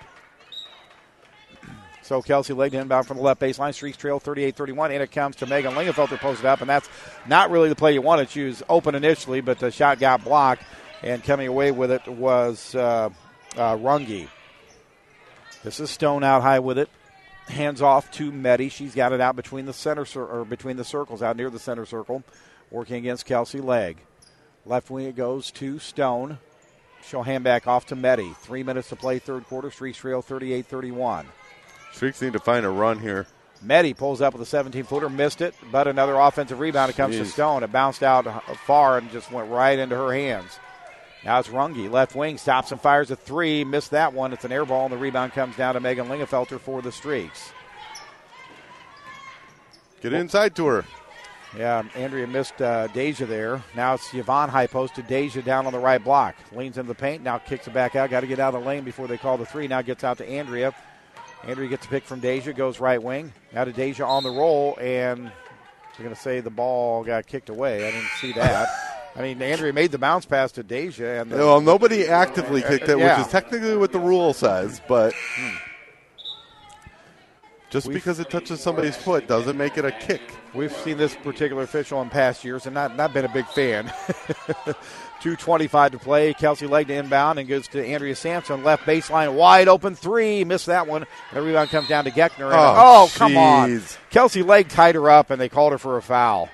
So Kelsey Legg inbound from the left baseline. Streaks trail 38-31, and it comes to Megan Lingenfelter posted up, and that's not really the play you wanted. She was open initially, but the shot got blocked, and coming away with it was Runge. This is Stone out high with it. Hands off to Medi. She's got it out between the circles, out near the center circle, working against Kelsey Legg. Left wing it goes to Stone. She'll hand back off to Medi. 3 minutes to play third quarter. Streaks trail 38-31. Streaks need to find a run here. Medi pulls up with a 17-footer, missed it, but another offensive rebound. It comes to Stone. It bounced out far and just went right into her hands. Now it's Runge, left wing, stops and fires a three. Missed that one. It's an air ball, and the rebound comes down to Megan Lingenfelter for the Streaks. Get inside to her. Yeah, Andrea missed Deja there. Now it's Yvonne high post to Deja down on the right block. Leans into the paint, now kicks it back out. Got to get out of the lane before they call the three. Now gets out to Andrea. Andrea gets a pick from Deja, goes right wing. Now to Deja on the roll, and I'm going to say the ball got kicked away. I didn't see that. I mean, Andrea made the bounce pass to Deja. And well, nobody actively kicked it, which is technically what the rule says, but just because it touches somebody's foot doesn't make it a kick. We've seen this particular official in past years and not been a big fan. 2:25 to play. Kelsey Legg to inbound and goes to Andrea Sampson. Left baseline, wide open three. Missed that one. The rebound comes down to Geckner. And come on. Kelsey Legg tied her up, and they called her for a foul.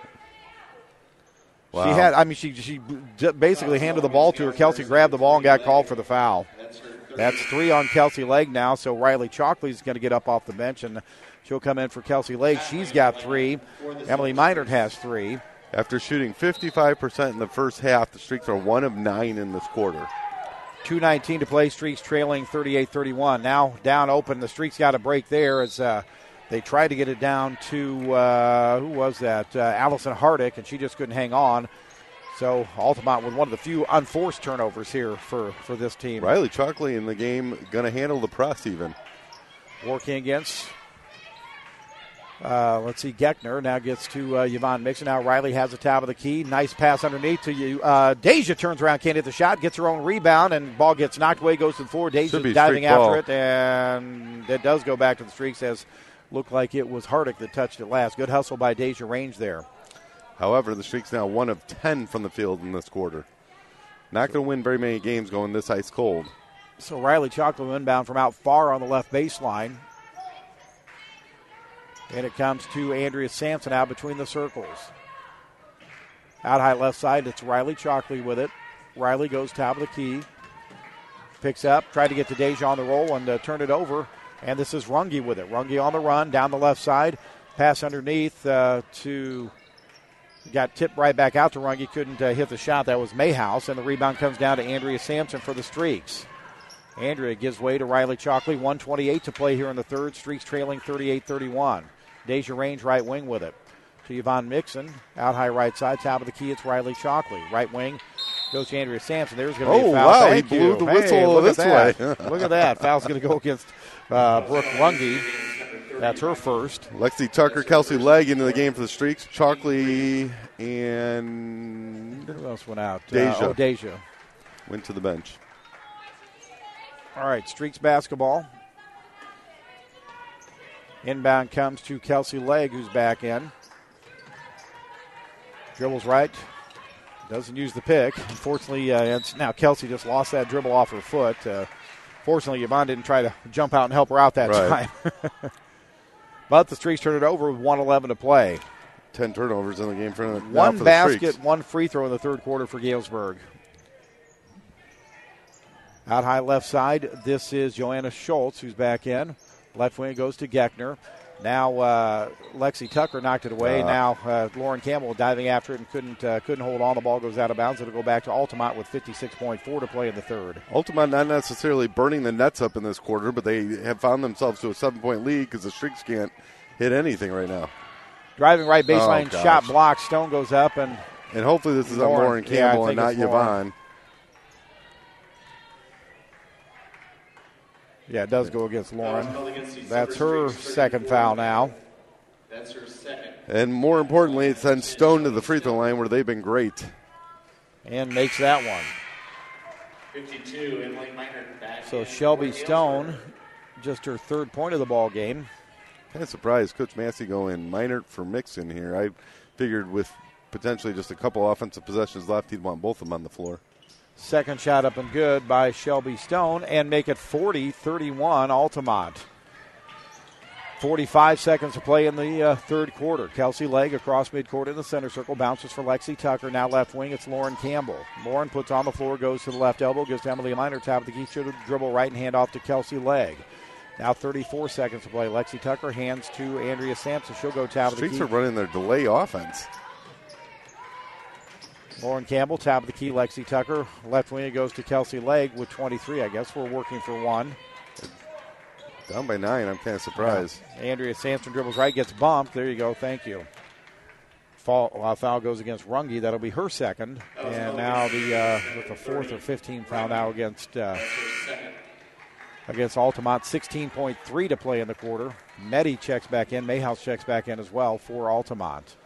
Wow. She basically handed the ball to her. Kelsey grabbed the ball and got called for the foul. That's 3 on Kelsey Legg now, so Riley Chalkley's going to get up off the bench, and she'll come in for Kelsey Legg. She's got 3. Emily Meinert has 3. After shooting 55% in the first half, the Streaks are 1 of 9 in this quarter. 2:19 to play. Streaks trailing 38-31. Now down open. The Streaks got a break there as they tried to get it down to, who was that? Allison Hardick, and she just couldn't hang on. So Altamont with one of the few unforced turnovers here for this team. Riley Chalkley in the game, going to handle the press even. Working against, Geckner now gets to Yvonne Mixon. Now Riley has the top of the key. Nice pass underneath to you. Deja turns around, can't hit the shot, gets her own rebound, and ball gets knocked away, goes to the floor. Deja's diving after it, and it does go back to the Streaks as looked like it was Hardick that touched it last. Good hustle by Deja Range there. However, the Streaks now 1 of 10 from the field in this quarter. Not going to win very many games going this ice cold. So Riley Chalkley inbound from out far on the left baseline. And it comes to Andrea Sampson out between the circles. Out high left side, it's Riley Chalkley with it. Riley goes top of the key. Picks up, tried to get to Deja on the roll and turn it over. And this is Runge with it. Runge on the run, down the left side. Pass underneath to... Got tipped right back out to Runge. Couldn't hit the shot. That was Mayhouse. And the rebound comes down to Andrea Sampson for the Streaks. Andrea gives way to Riley Chalkley. 1:28 to play here in the third. Streaks trailing 38-31. Deja Range right wing with it. To Yvonne Mixon. Out high right side. Top of the key, it's Riley Chalkley. Right wing goes to Andrea Sampson. There's going to be a foul. Wow, Thank he blew the whistle this way. Look at that. Foul's going to go against Brooke Runge. That's her first. Lexi Tucker, Kelsey Legg into the game for the Streaks. Chalkley and... Who else went out? Deja. Deja. Went to the bench. All right, Streaks basketball. Inbound comes to Kelsey Legg, who's back in. Dribbles right. Doesn't use the pick. Unfortunately, now Kelsey just lost that dribble off her foot. Fortunately, Yvonne didn't try to jump out and help her out that time. But the Streaks turn it over with 1:11 to play. 10 turnovers in the game for one for basket, the Streaks. 1 free throw in the third quarter for Galesburg. Out high left side, this is Joanna Schultz, who's back in. Left wing goes to Geckner. Now Lexi Tucker knocked it away. Now Lauren Campbell diving after it and couldn't hold on. The ball goes out of bounds. It'll go back to Altamont with 56.4 to play in the third. Altamont not necessarily burning the nets up in this quarter, but they have found themselves to a 7-point lead because the Streaks can't hit anything right now. Driving right baseline, shot blocked. Stone goes up. And hopefully this is on Lauren Campbell and not Yvonne. Yeah, it does go against Lauren. That's her second foul now. That's her second. And more importantly, it sends Stone to the free throw line where they've been great. And makes that one. 52, Emily Meinert back. So Shelby Stone, just her third point of the ball game. Kind of surprised Coach Massey going Meinert for Mixon here. I figured with potentially just a couple offensive possessions left, he'd want both of them on the floor. Second shot up and good by Shelby Stone and make it 40-31 Altamont. 45 seconds to play in the third quarter. Kelsey Legg across midcourt in the center circle. Bounces for Lexi Tucker. Now left wing, it's Lauren Campbell. Lauren puts on the floor, goes to the left elbow, gives to Emily Meinert. Top of the key, should dribble right and hand off to Kelsey Legg. Now 34 seconds to play. Lexi Tucker hands to Andrea Sampson. She'll go top of the key. Streaks are running their delay offense. Lauren Campbell, top of the key, Lexi Tucker. Left wing, it goes to Kelsey Legg with 23. I guess we're working for one. Down by 9, I'm kind of surprised. Yeah. Andrea Sampson dribbles right, gets bumped. There you go, thank you. Foul goes against Runge. That'll be her second. And now with the fourth or 15 foul now against against Altamont. 16.3 to play in the quarter. Meddy checks back in. Mayhouse checks back in as well for Altamont.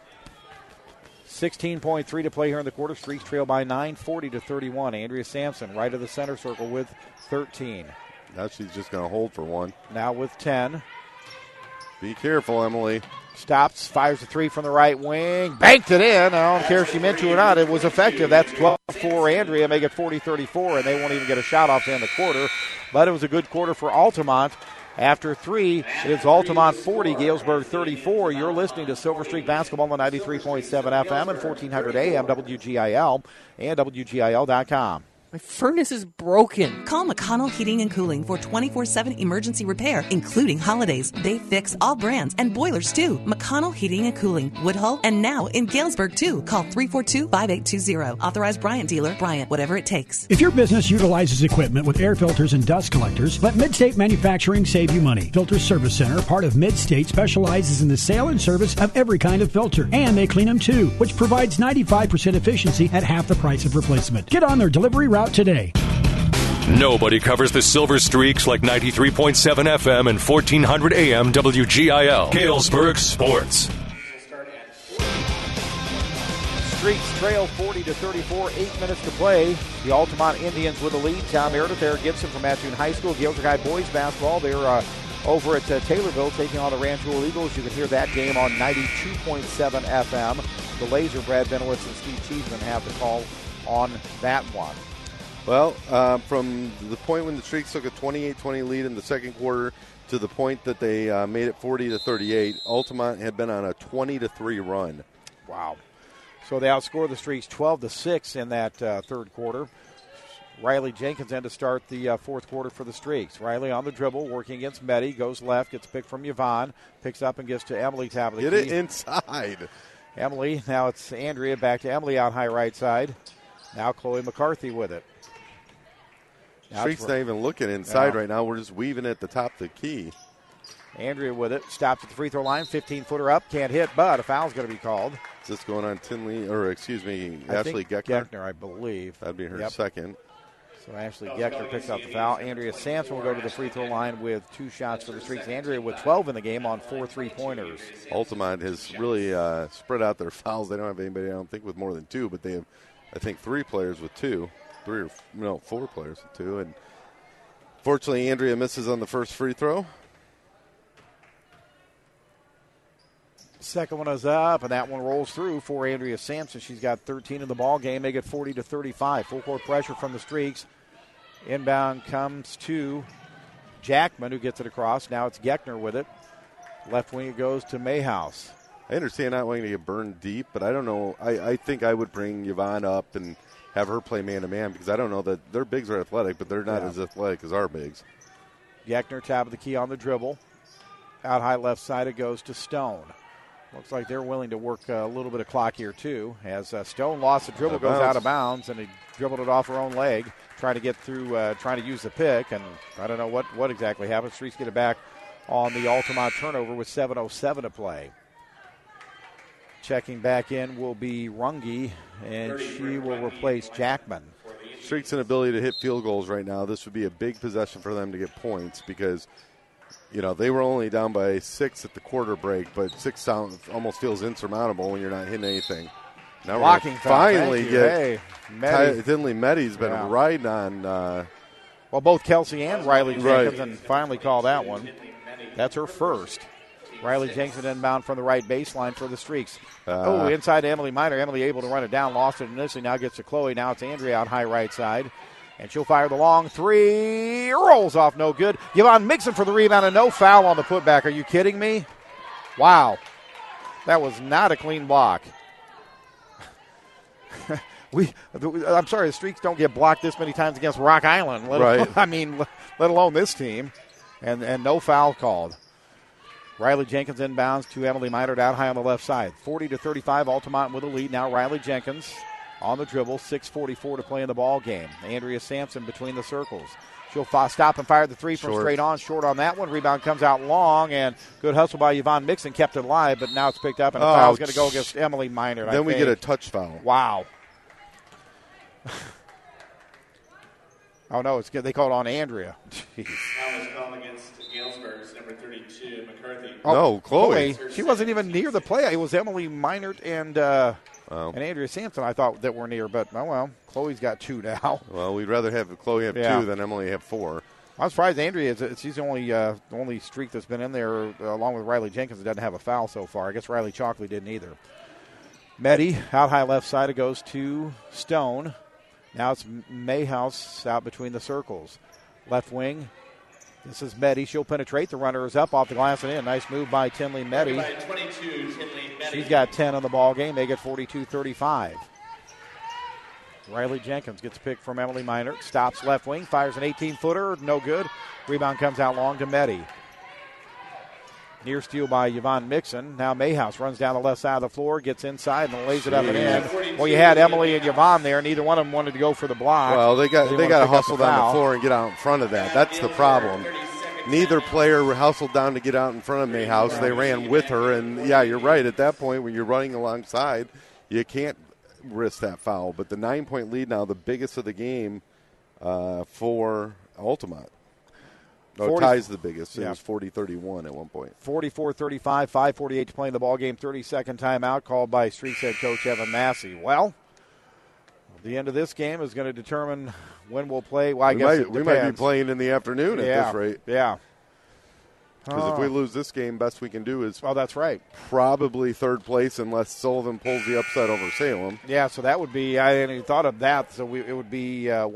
16.3 to play here in the quarter. Streaks trail by 9, 40-31. Andrea Sampson right of the center circle with 13. Now she's just going to hold for one. Now with 10. Be careful, Emily. Stops, fires a three from the right wing. Banked it in. I don't care if she meant to or not. It was effective. That's 12 for Andrea. Make it 40-34, and they won't even get a shot off to end the quarter. But it was a good quarter for Altamont. After three, it's Altamont 40, Galesburg 34. You're listening to Silver Streak Basketball on 93.7 FM and 1400 AM, WGIL, and WGIL.com. My furnace is broken. Call McConnell Heating and Cooling for 24/7 emergency repair, including holidays. They fix all brands and boilers too. McConnell Heating and Cooling, Woodhull, and now in Galesburg too. Call 342-5820. Authorized Bryant dealer. Bryant, whatever it takes. If your business utilizes equipment with air filters and dust collectors, let Midstate Manufacturing save you money. Filter Service Center, part of Midstate, specializes in the sale and service of every kind of filter, and they clean them too, which provides 95% efficiency at half the price of replacement. Get on their delivery route today. Nobody covers the Silver Streaks like 93.7 FM and 1400 AM WGIL. Galesburg Sports. Streaks trail 40-34, 8 minutes to play. The Altamont Indians with the lead. Tom Meredith, Eric Gibson from Mattoon High School. Galesburg High boys basketball. They're over at Taylorville taking on the Rancho Eagles. You can hear that game on 92.7 FM. The Laser, Brad Benowitz and Steve Cheeseman have the call on that one. Well, from the point when the Streaks took a 28-20 lead in the second quarter to the point that they made it 40-38, Altamont had been on a 20-3 run. Wow. So they outscored the Streaks 12-6 in that third quarter. Riley Jenkins in to start the fourth quarter for the Streaks. Riley on the dribble, working against Meddy, goes left, gets picked from Yvonne, picks up and gets to Emily top of the key. Get it inside. Emily, now it's Andrea, back to Emily out high right side. Now Chloe McCarthy with it. Streaks not even looking inside right now. We're just weaving at the top of the key. Andrea with it. Stops at the free throw line. 15-footer up. Can't hit, but a foul's going to be called. Is this going on Ashley Geckner? Geckner, I believe. That'd be her second. So Ashley Geckner picks up the foul. Andrea Sampson will go to the free throw line with 2 shots for the Streaks. Andrea with 12 in the game on 4 3-pointers. Altamont has really spread out their fouls. They don't have anybody, I don't think, with more than 2, but they have, I think, 3 players with 2. 4 players with 2. And fortunately, Andrea misses on the first free throw. Second one is up, and that one rolls through for Andrea Sampson. She's got 13 in the ball game. Make it 40-35. Full court pressure from the Streaks. Inbound comes to Jackman, who gets it across. Now it's Geckner with it. Left wing it goes to Mayhouse. I understand not wanting to get burned deep, but I don't know. I think I would bring Yvonne up and have her play man-to-man because I don't know that their bigs are athletic, but they're not as athletic as our bigs. Geckner, top of the key on the dribble. Out high left side, it goes to Stone. Looks like they're willing to work a little bit of clock here, too, as Stone lost the dribble, goes out of bounds, and he dribbled it off her own leg, trying to get through, trying to use the pick, and I don't know what exactly happened. Streaks get it back on the Altamont turnover with 7:07 to play. Checking back in will be Runge, and she will replace Jackman. Streaks' inability to hit field goals right now. This would be a big possession for them to get points because, you know, they were only down by 6 at the quarter break, but 6 almost feels insurmountable when you're not hitting anything. Now blocking we're finally get Meddy. Tinley Meddy's been riding on. Well, both Kelsey and Riley Jenkins and finally called that one. That's her first. Riley Jenkins inbound from the right baseline for the Streaks. Inside to Emily Miner. Emily able to run it down, lost it initially, now gets to Chloe. Now it's Andrea out high right side. And she'll fire the long 3. Rolls off, no good. Yvonne Mixon for the rebound and no foul on the putback. Are you kidding me? Wow. That was not a clean block. I'm sorry, the Streaks don't get blocked this many times against Rock Island. Let alone this team. And no foul called. Riley Jenkins inbounds to Emily Miner out high on the left side. 40-35, Altamont with a lead. Now Riley Jenkins on the dribble. 6:44 to play in the ball game. Andrea Sampson between the circles. She'll stop and fire the 3 from straight on. Short on that one. Rebound comes out long, and good hustle by Yvonne Mixon. Kept it alive, but now it's picked up, and a foul's going to go against Emily Miner. Then we get a touch foul. Wow. Oh, no, it's good. They called on Andrea. Jeez. Now is called against Galesburg's number 32, McCarthy. Oh, no, Chloe. She wasn't even near the play. It was Emily Meinert and Andrea Sampson, I thought, that were near. But, oh, well, Chloe's got 2 now. Well, we'd rather have Chloe have 2 than Emily have 4. I'm surprised Andrea she's the only streak that's been in there, along with Riley Jenkins, that doesn't have a foul so far. I guess Riley Chalkley didn't either. Meddy, out high left side, it goes to Stone. Now it's Mayhouse out between the circles. Left wing, this is Meddy. She'll penetrate. The runner is up off the glass and in. Nice move by Tinley Meddy. She's got 10 on the ball game. They get 42-35. Riley Jenkins gets a pick from Emily Meinert. Stops left wing, fires an 18-footer. No good. Rebound comes out long to Meddy. Near steal by Yvonne Mixon. Now Mayhouse runs down the left side of the floor, gets inside, and lays it up and in. Well, you had Emily and Yvonne there. Neither one of them wanted to go for the block. Well, they got to hustle down the floor and get out in front of that. That's the problem. Neither player hustled down to get out in front of Mayhouse. They ran with her, and, yeah, you're right. At that point, when you're running alongside, you can't risk that foul. But the 9-point lead now, the biggest of the game for Altamont. No, ties the biggest. It was 40-31 at one point. 44-35, 5:48 to play in the ball game. 30-second timeout called by Streaks head coach Evan Massey. Well, the end of this game is going to determine when we'll play. Well, we might be playing in the afternoon at this rate. Yeah. Because if we lose this game, best we can do is that's right. Probably third place unless Sullivan pulls the upset over Salem. Yeah, so that would be. I hadn't even thought of that. So it would be a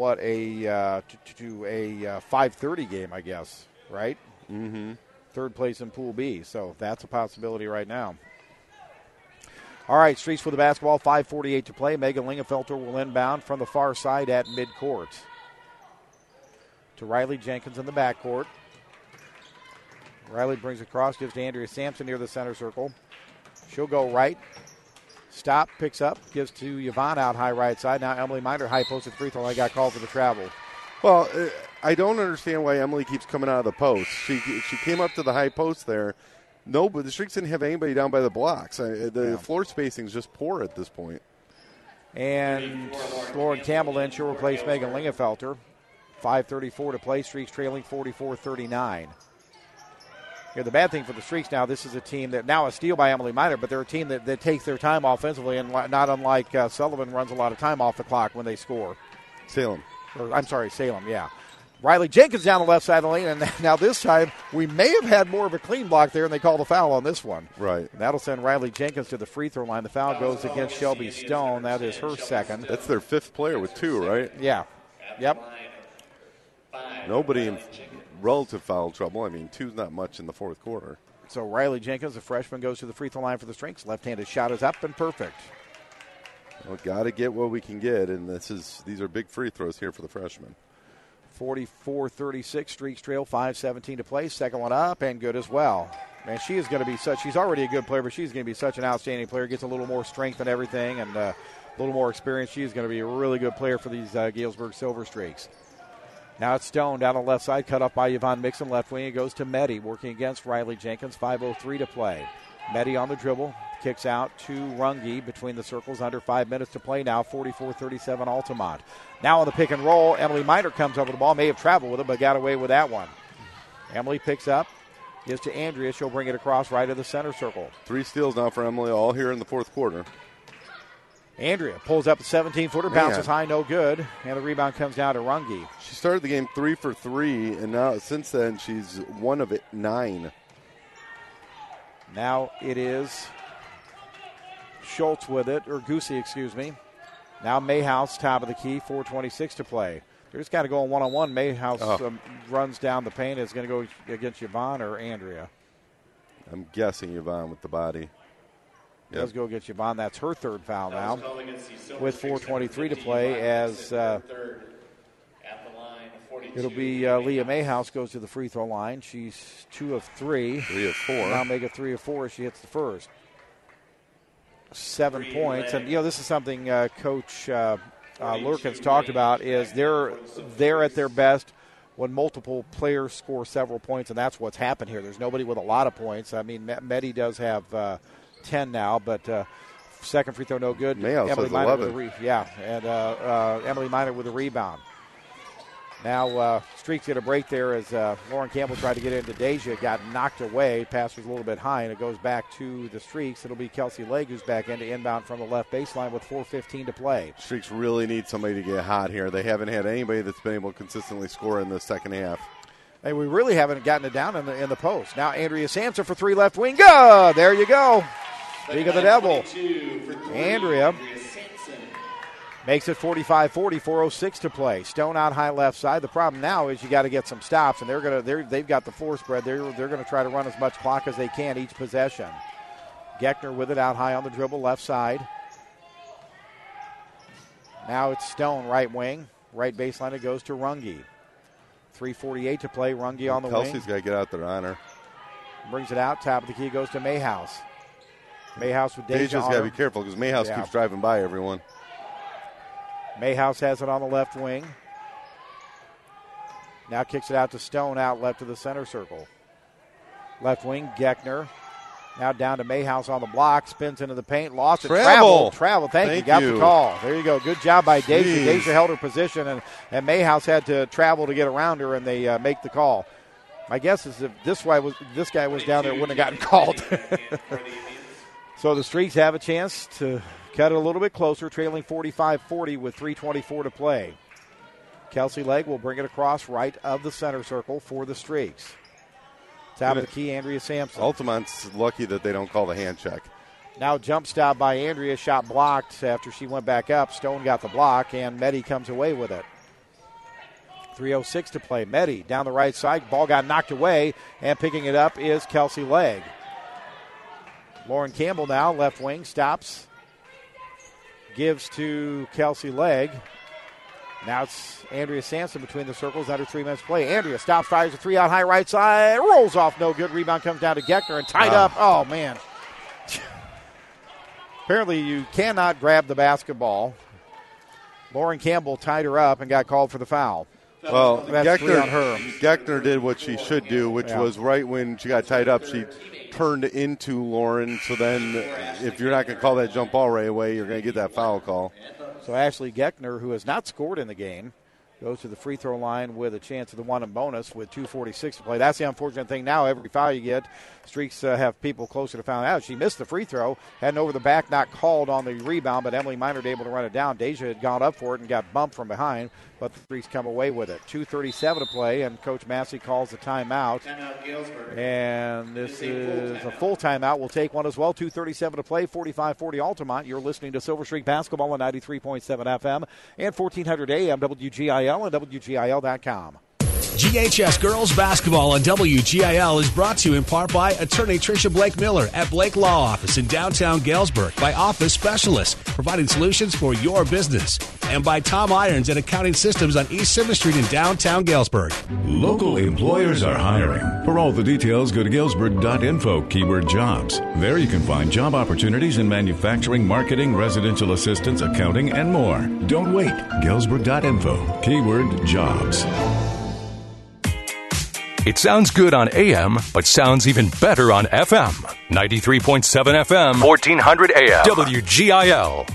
5:30 game, I guess. Right. Mm-hmm. Third place in Pool B. So that's a possibility right now. All right, Streaks for the basketball. 5:48 to play. Megan Lingenfelter will inbound from the far side at midcourt to Riley Jenkins in the backcourt. Riley brings across, gives to Andrea Sampson near the center circle. She'll go right. Stop, picks up, gives to Yvonne out high right side. Now Emily Miner, high posted free throw line, got called for the travel. Well, I don't understand why Emily keeps coming out of the post. She came up to the high post there. No, but the Streaks didn't have anybody down by the blocks. The floor spacing is just poor at this point. And Lauren Campbell then, she'll replace Megan Lingenfelter. 5:34 to play. Streaks trailing 44-39. The bad thing for the Streaks now, this is a team that now a steal by Emily Miner, but they're a team that takes their time offensively, and not unlike Sullivan runs a lot of time off the clock when they score. Salem, yeah. Riley Jenkins down the left side of the lane, and now this time we may have had more of a clean block there, and they call the foul on this one. Right. And that'll send Riley Jenkins to the free throw line. The foul goes against Shelby Stone. That is her second. That's their fifth player with 2, right? Yeah. Yep. Nobody in relative foul trouble. I mean, 2's not much in the fourth quarter. So Riley Jenkins, a freshman, goes to the free throw line for the Streaks. Left-handed shot is up and perfect. Well, got to get what we can get, and these are big free throws here for the freshman. 44-36, Streaks trail, 5:17 to play. Second one up and good as well. Man, she is going to be she's already a good player, but she's going to be such an outstanding player. Gets a little more strength and everything and a little more experience. She is going to be a really good player for these Galesburg Silver Streaks. Now it's Stone down the left side, cut off by Yvonne Mixon. Left wing, it goes to Meddy, working against Riley Jenkins. 5:03 to play. Meddy on the dribble, kicks out to Runge between the circles. Under 5 minutes to play now. 44-37 Altamont. Now on the pick and roll, Emily Miner comes over the ball. May have traveled with it, but got away with that one. Emily picks up, gives to Andrea. She'll bring it across right of the center circle. 3 steals now for Emily, all here in the fourth quarter. Andrea pulls up a 17-footer, bounces high, no good, and the rebound comes down to Runge. She started the game 3 for 3, and now since then she's 1 of 9. Now it is Schultz with it, or Goosey, excuse me. Now Mayhouse, top of the key, 4:26 to play. They're just got to go on one-on-one. Mayhouse runs down the paint. It's going to go against Yvonne or Andrea. I'm guessing Yvonne with the body. Does go against Yvonne. That's her third foul now. With 4:23 to play, as it'll be Leah Mayhouse goes to the free throw line. She's 2 of 3. 3 of 4. Now make it 3 of 4 as she hits the first. 7 points, and this is something Coach Lurkins talked about. Is they're at their best when multiple players score several points, and that's what's happened here. There's nobody with a lot of points. I mean, Meddy does have 10 now, but second free throw no good. Emily Miner 11. Emily Miner with a rebound. Now Streaks get a break there as Lauren Campbell tried to get into Deja, got knocked away. Pass was a little bit high, and it goes back to the Streaks. It'll be Kelsey Legg who's back into inbound from the left baseline with 4:15 to play. Streaks really need somebody to get hot here. They haven't had anybody that's been able to consistently score in the second half. Hey, we really haven't gotten it down in the post. Now Andrea Sampson for three, left wing. Good! There you go. League of the Devil. Andrea makes it 45-40, 4:06 to play. Stone out high left side. The problem now is you got to get some stops, and they've got the floor spread. They're going to try to run as much clock as they can each possession. Geckner with it out high on the dribble, left side. Now it's Stone, right wing. Right baseline, it goes to Runge. 3:48 to play. Runge on the wing. Kelsey's got to get out there on her. Brings it out. Top of the key goes to Mayhouse. Mayhouse with Deja. Deja's got to be careful because Mayhouse keeps driving by everyone. Mayhouse has it on the left wing. Now kicks it out to Stone, out left of the center circle. Left wing, Geckner. Now down to Mayhouse on the block. Spins into the paint. Lost it. Travel. Thank you. Got the call. There you go. Good job by Deja. Deja held her position, and Mayhouse had to travel to get around her, and they make the call. My guess is if this guy was down there, it wouldn't have gotten called. So the Streaks have a chance to cut it a little bit closer, trailing 45-40 with 3:24 to play. Kelsey Legg will bring it across right of the center circle for the Streaks. Top of the key, Andrea Sampson. Altamont's lucky that they don't call the hand check. Now jump stop by Andrea, shot blocked after she went back up. Stone got the block, and Meddy comes away with it. 3:06 to play. Meddy down the right side. Ball got knocked away, and picking it up is Kelsey Legg. Lauren Campbell now, left wing, stops. Gives to Kelsey Legg. Now it's Andrea Sampson between the circles, under 3 minutes play. Andrea stops, fires a three out high right side, rolls off, no good. Rebound comes down to Geckner and tied up. Oh, man. Apparently you cannot grab the basketball. Lauren Campbell tied her up and got called for the foul. Well, That's three on her. Geckner did what she should do, which was right when she got tied up, she turned into Lauren. So then if you're not going to call that jump ball right away, you're going to get that foul call. So Ashley Geckner, who has not scored in the game, goes to the free throw line with a chance of the one and bonus with 2:46 to play. That's the unfortunate thing now. Every foul you get, Streaks have people closer to foul out. She missed the free throw, had an over the back, not called on the rebound, but Emily Minard able to run it down. Deja had gone up for it and got bumped from behind, but the Streaks come away with it. 2:37 to play, and Coach Massey calls the timeout. And this is a full timeout. We'll take one as well. 2:37 to play, 45-40 Altamont. You're listening to Silver Streak Basketball on 93.7 FM and 1400 AM WGIL and WGIL.com. GHS Girls Basketball on WGIL is brought to you in part by attorney Tricia Blake Miller at Blake Law Office in downtown Galesburg, by Office Specialists, providing solutions for your business, and by Tom Irons and Accounting Systems on East 7th Street in downtown Galesburg. Local employers are hiring. For all the details, go to galesburg.info, keyword jobs. There you can find job opportunities in manufacturing, marketing, residential assistance, accounting, and more. Don't wait. galesburg.info, keyword jobs. It sounds good on AM, but sounds even better on FM. 93.7 FM, 1400 AM, WGIL.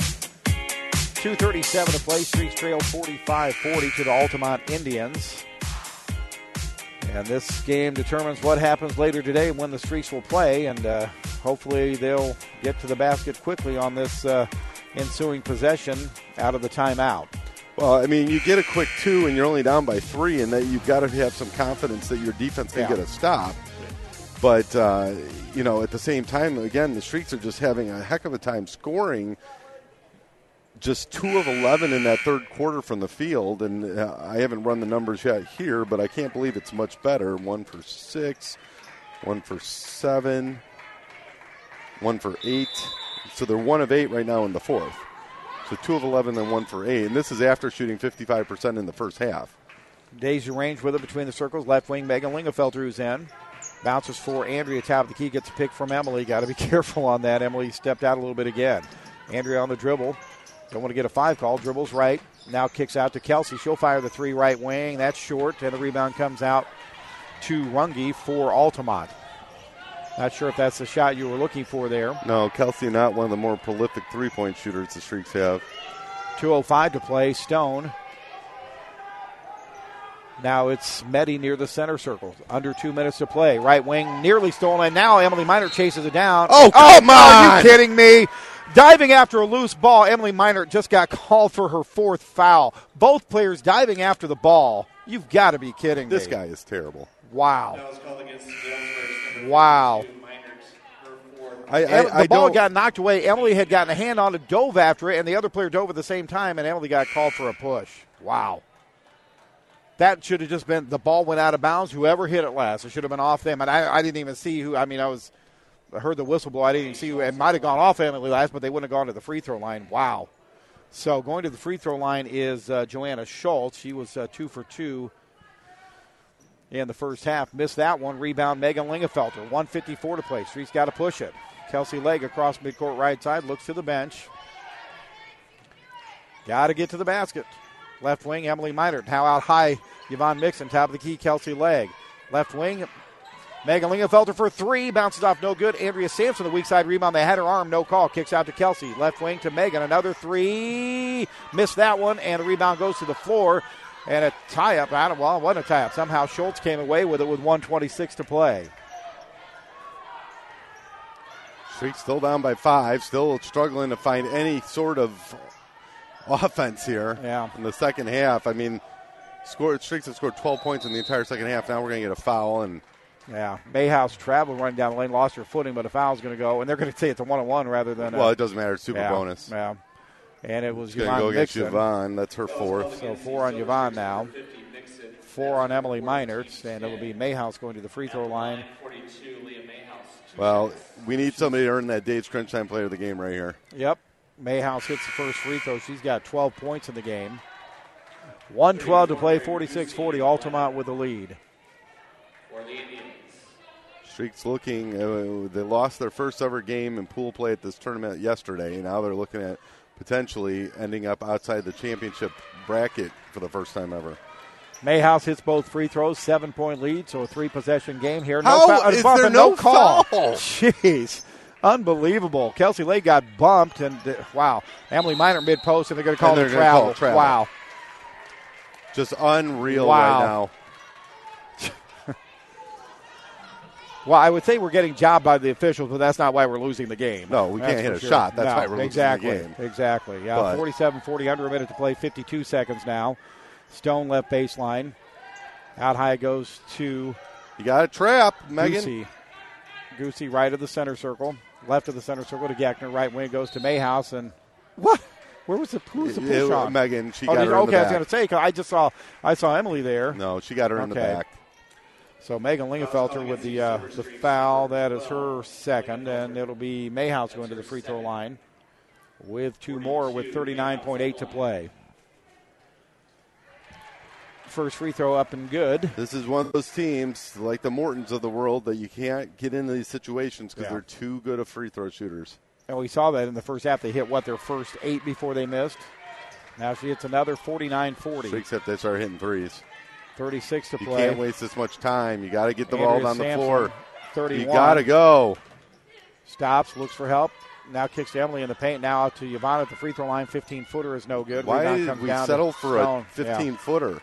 2:37 to play. Streaks trail 45-40 to the Altamont Indians. And this game determines what happens later today when the Streaks will play, and hopefully they'll get to the basket quickly on this ensuing possession out of the timeout. Well, I mean, you get a quick two and you're only down by 3, and that you've got to have some confidence that your defense can get a stop. But, at the same time, again, the Streaks are just having a heck of a time scoring. Just 2 of 11 in that third quarter from the field, and I haven't run the numbers yet here, but I can't believe it's much better. 1 for 6, 1 for 7, 1 for 8. So they're 1 of 8 right now in the fourth. So 2 of 11 and 1 for 8. And this is after shooting 55% in the first half. Deja range with it between the circles. Left wing, Megan Lingefelter, who's in. Bounces for Andrea. Top of the key, gets a pick from Emily. Got to be careful on that. Emily stepped out a little bit again. Andrea on the dribble. Don't want to get a 5 call. Dribbles right. Now kicks out to Kelsey. She'll fire the 3 right wing. That's short. And the rebound comes out to Runge for Altamont. Not sure if that's the shot you were looking for there. No, Kelsey not one of the more prolific three-point shooters the Streaks have. 2:05 to play. Stone Now it's Meddy near the center circle. Under 2 minutes to play. Right wing nearly stolen. And now Emily Minor chases it down. Oh, come on! Are you kidding me? Diving after a loose ball. Emily Minor just got called for her 4th foul. Both players diving after the ball. You've got to be kidding me. This guy is terrible. Wow. That was called against Galesburg. Wow. The ball don't- got knocked away. Emily had gotten a hand on it, dove after it, and the other player dove at the same time, and Emily got called for a push. Wow. That should have just been the ball went out of bounds. Whoever hit it last, it should have been off them. And I didn't even see who. I mean, I heard the whistle blow. I didn't even see who. It might have gone off Emily last, but they wouldn't have gone to the free throw line. Wow. So going to the free throw line is Joanna Schultz. She was 2 for 2 in the first half. Missed that one. Rebound Megan Lingefelter. 1:54 to play. Street's got to push it. Kelsey Legg across midcourt right side. Looks to the bench. Got to get to the basket. Left wing, Emily Minor. Now out high, Yvonne Mixon. Top of the key, Kelsey Legg. Left wing, Megan Lingefelter for 3. Bounces off, no good. Andrea Sampson, the weak side rebound. They had her arm, no call. Kicks out to Kelsey. Left wing to Megan. Another 3. Missed that one, and the rebound goes to the floor. And a tie-up. It wasn't a tie-up. Somehow Schultz came away with it with 1:26 to play. Streak's still down by 5. Still struggling to find any sort of offense here in the second half. I mean, Streaks have scored 12 points in the entire second half. Now we're going to get a foul. And Mayhouse traveled running down the lane, lost her footing, but a foul's going to go. And they're going to say it's a 1-on-1 rather than well, it doesn't matter. It's super bonus. Yeah. And it was going to go against Mixon. Yvonne. That's her 4th. So 4 on Yvonne now. 4 on Emily Meinertz. And it'll be Mayhouse going to the free throw line. Well, we need somebody to earn that Dave's Crunch Time Player of the Game right here. Yep. Mayhouse hits the first free throw. She's got 12 points in the game. 1:12 to play, 46-40. Altamont with the lead. Streaks looking, they lost their first ever game in pool play at this tournament yesterday. Now they're looking at potentially ending up outside the championship bracket for the first time ever. Mayhouse hits both free throws, 7-point lead, so a 3-possession game here. How is there no call? foul? Jeez. Unbelievable. Kelsey Legg got bumped, and wow. Emily Minor mid-post, and they're going to call the travel. Wow. Just unreal right now. Well, I would say we're getting jobbed by the officials, but that's not why we're losing the game. No, we can't hit a shot. That's why we're losing the game. Exactly. Yeah, 47-40, under a minute to play, 52 seconds now. Stone left baseline. Out high goes to... You got a trap, Megan. Goosey right of the center circle. Left of the center circle to Geckner. Right wing goes to Mayhouse. And what? Who was the push on? Megan, she got her in the back. Okay, I was going to say, 'cause I saw Emily there. No, she got her in the back. So Megan Lingefelter with the foul. That is her second, and it'll be Mayhouse going to the free throw line with 2 more with 39.8 to play. First free throw up and good. This is one of those teams like the Mortons of the world that you can't get into these situations because they're too good of free throw shooters. And we saw that in the first half. They hit, their first 8 before they missed. Now she hits another 49-40. Except they start hitting threes. 36 to you play. You can't waste this much time. You got to get the ball on the floor. 31. You got to go. Stops, looks for help. Now kicks to Emily in the paint. Now out to Yvonne at the free throw line. 15-footer is no good. Why did we settle for a 15-footer?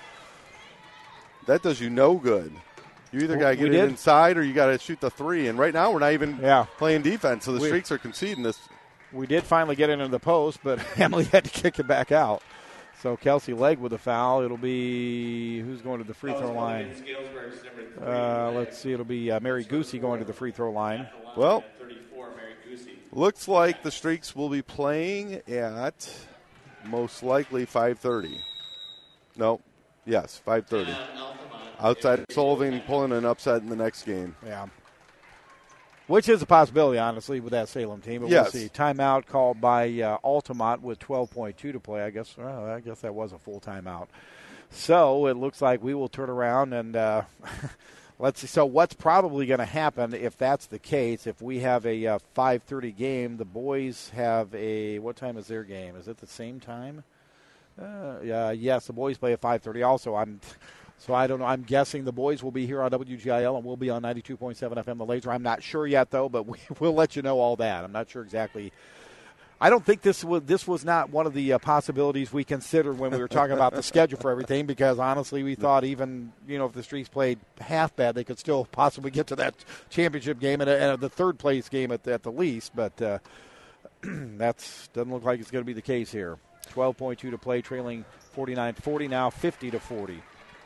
That does you no good. You either got to get it inside or you got to shoot the 3. And right now we're not even playing defense, so the Streaks are conceding this. We did finally get it into the post, but Emily had to kick it back out. So Kelsey Legg with a foul. It'll be who's going to the free throw line? Let's see. It'll be Mary Goosey going to the free throw line. Well, looks like the Streaks will be playing at most likely 5:30. No. Yes, 5:30. Outside Sullivan pulling an upset in the next game. Yeah. Which is a possibility, honestly, with that Salem team. But we'll see. Timeout called by Altamont with 12.2 to play. I guess that was a full timeout. So it looks like we will turn around and let's see. So what's probably going to happen if that's the case? If we have a 5:30 game, the boys have a – what time is their game? Is it the same time? Yes, the boys play at 5:30 also. So I don't know. I'm guessing the boys will be here on WGIL and we'll be on 92.7 FM The Laser. I'm not sure yet, though, but we'll let you know all that. I'm not sure exactly I don't think this was not one of the possibilities we considered when we were talking about the schedule for everything, because honestly we thought even, if the Streaks played half bad, they could still possibly get to that championship game and the third place game at the least. But that doesn't look like it's going to be the case here. 12.2 to play, trailing 49-40 now, 50-40.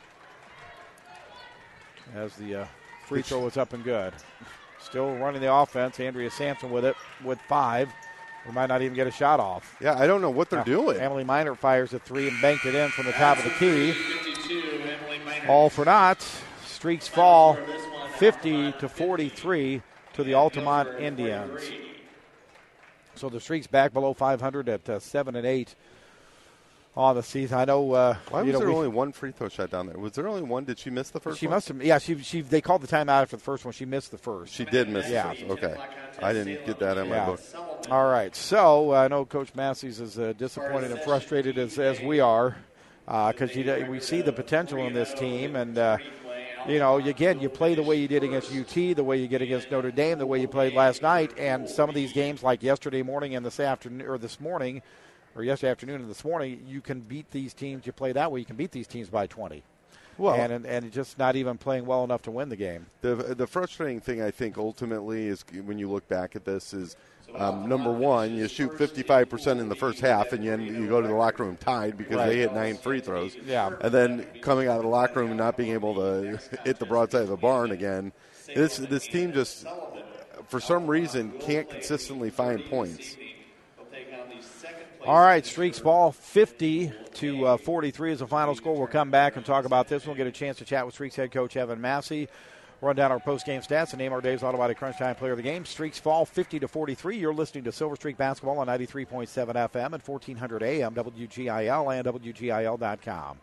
As the free throw is up and good. Still running the offense. Andrea Sampson with it with 5. We might not even get a shot off. Yeah, I don't know what they're doing. Emily Minor fires a 3 and banked it in from the top of the key. All for naught. Streaks fall 50-43 to the Altamont Indians. So the Streaks back below 500 at 7-8 on the season. I know. Why was there only one free throw shot down there? Was there only one? Did she miss the first one? She must have. Yeah, they called the timeout after the first one. She missed the first. She did miss the first. Okay. I didn't get that in my book. All right. So I know Coach Massey's as disappointed and frustrated as we are, because we see the potential in this team. And, again, you play the way you did against UT, the way you get against Notre Dame, the way you played last night. And some of these games, like yesterday morning and yesterday afternoon and this morning, you can beat these teams. You play that way, you can beat these teams by 20. Well, and just not even playing well enough to win the game. The frustrating thing, I think, ultimately, is when you look back at this is, number one, you shoot 55% in the first half, and you go to the locker room tied because they hit 9 free throws. Yeah. And then coming out of the locker room and not being able to hit the broadside of the barn again. This team just, for some reason, can't consistently find points. All right, Streaks ball 50-43 is the final score. We'll come back and talk about this. We'll get a chance to chat with Streaks head coach Evan Massey. Run down our post-game stats and name our Dave's Auto Body Crunch Time Player of the Game. Streaks fall 50-43. You're listening to Silver Streak Basketball on 93.7 FM and 1400 AM, WGIL and WGIL.com.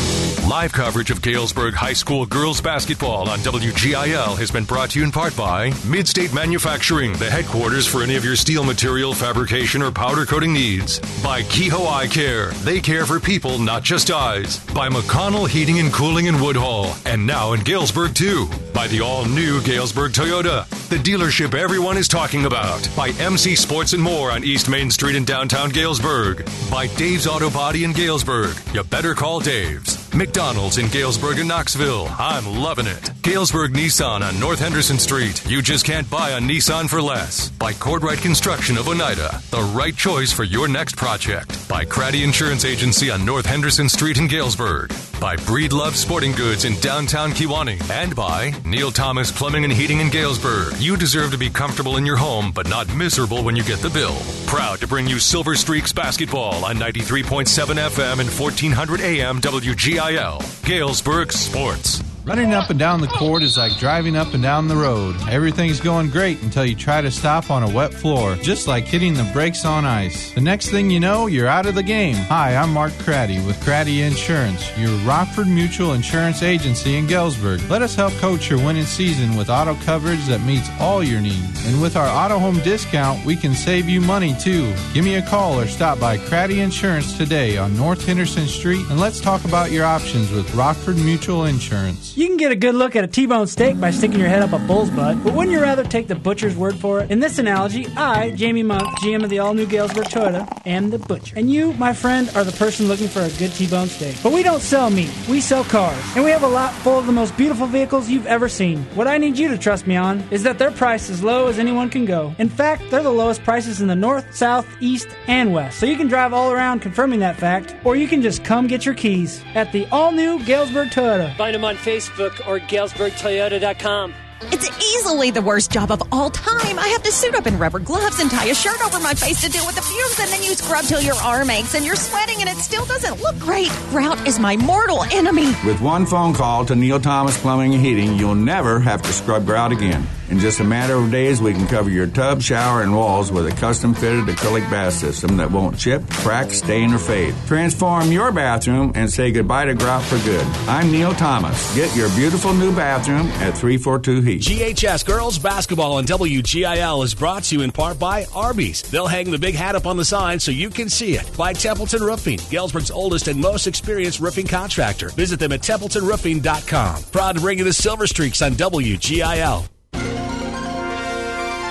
Live coverage of Galesburg High School girls basketball on WGIL has been brought to you in part by Midstate Manufacturing, the headquarters for any of your steel material, fabrication, or powder coating needs. By Kehoe Eye Care, they care for people, not just eyes. By McConnell Heating and Cooling in Woodhull, and now in Galesburg, too. By the all-new Galesburg Toyota, the dealership everyone is talking about. By MC Sports and More on East Main Street in downtown Galesburg. By Dave's Auto Body in Galesburg. You better call Dave's. McDonald's in Galesburg and Knoxville. I'm loving it. Galesburg Nissan on North Henderson Street. You just can't buy a Nissan for less. By Cordwright Construction of Oneida. The right choice for your next project. By Craddy Insurance Agency on North Henderson Street in Galesburg. By Breedlove Sporting Goods in downtown Kewanee. And by Neil Thomas Plumbing and Heating in Galesburg. You deserve to be comfortable in your home, but not miserable when you get the bill. Proud to bring you Silver Streaks basketball on 93.7 FM and 1400 AM WGIL. Galesburg Sports. Running up and down the court is like driving up and down the road. Everything's going great until you try to stop on a wet floor, just like hitting the brakes on ice. The next thing you know, you're out of the game. Hi, I'm Mark Craddy with Craddy Insurance, your Rockford Mutual Insurance Agency in Galesburg. Let us help coach your winning season with auto coverage that meets all your needs. And with our auto home discount, we can save you money too. Give me a call or stop by Craddy Insurance today on North Henderson Street, and let's talk about your options with Rockford Mutual Insurance. You can get a good look at a T-bone steak by sticking your head up a bull's butt, but wouldn't you rather take the butcher's word for it? In this analogy, I, Jamie Monk, GM of the all-new Galesburg Toyota, am the butcher. And you, my friend, are the person looking for a good T-bone steak. But we don't sell meat, we sell cars. And we have a lot full of the most beautiful vehicles you've ever seen. What I need you to trust me on is that their price is as low as anyone can go. In fact, they're the lowest prices in the north, south, east, and west. So you can drive all around confirming that fact, or you can just come get your keys at the all-new Galesburg Toyota. Find them on Facebook or GalesburgToyota.com. It's easily the worst job of all time. I have to suit up in rubber gloves and tie a shirt over my face to deal with the fumes, and then you scrub till your arm aches and you're sweating and it still doesn't look great. Grout is my mortal enemy. With one phone call to Neil Thomas Plumbing and Heating, you'll never have to scrub grout again. In just a matter of days, we can cover your tub, shower, and walls with a custom-fitted acrylic bath system that won't chip, crack, stain, or fade. Transform your bathroom and say goodbye to grout for good. I'm Neil Thomas. Get your beautiful new bathroom at 342 Heat. GHS Girls Basketball on WGIL is brought to you in part by Arby's. They'll hang the big hat up on the sign so you can see it. By Templeton Roofing, Galesburg's oldest and most experienced roofing contractor. Visit them at TempletonRoofing.com. Proud to bring you the Silver Streaks on WGIL.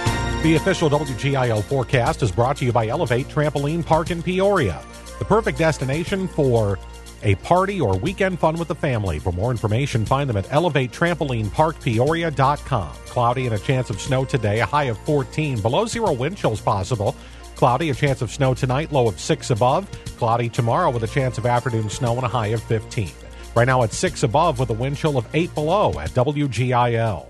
The official WGIL forecast is brought to you by Elevate Trampoline Park in Peoria, the perfect destination for a party or weekend fun with the family. For more information, find them at elevatetrampolineparkpeoria.com. Cloudy and a chance of snow today, a high of 14. Below zero wind chills possible. Cloudy, a chance of snow tonight, low of 6 above. Cloudy tomorrow with a chance of afternoon snow and a high of 15. Right now it's 6 above with a wind chill of 8 below at WGIL.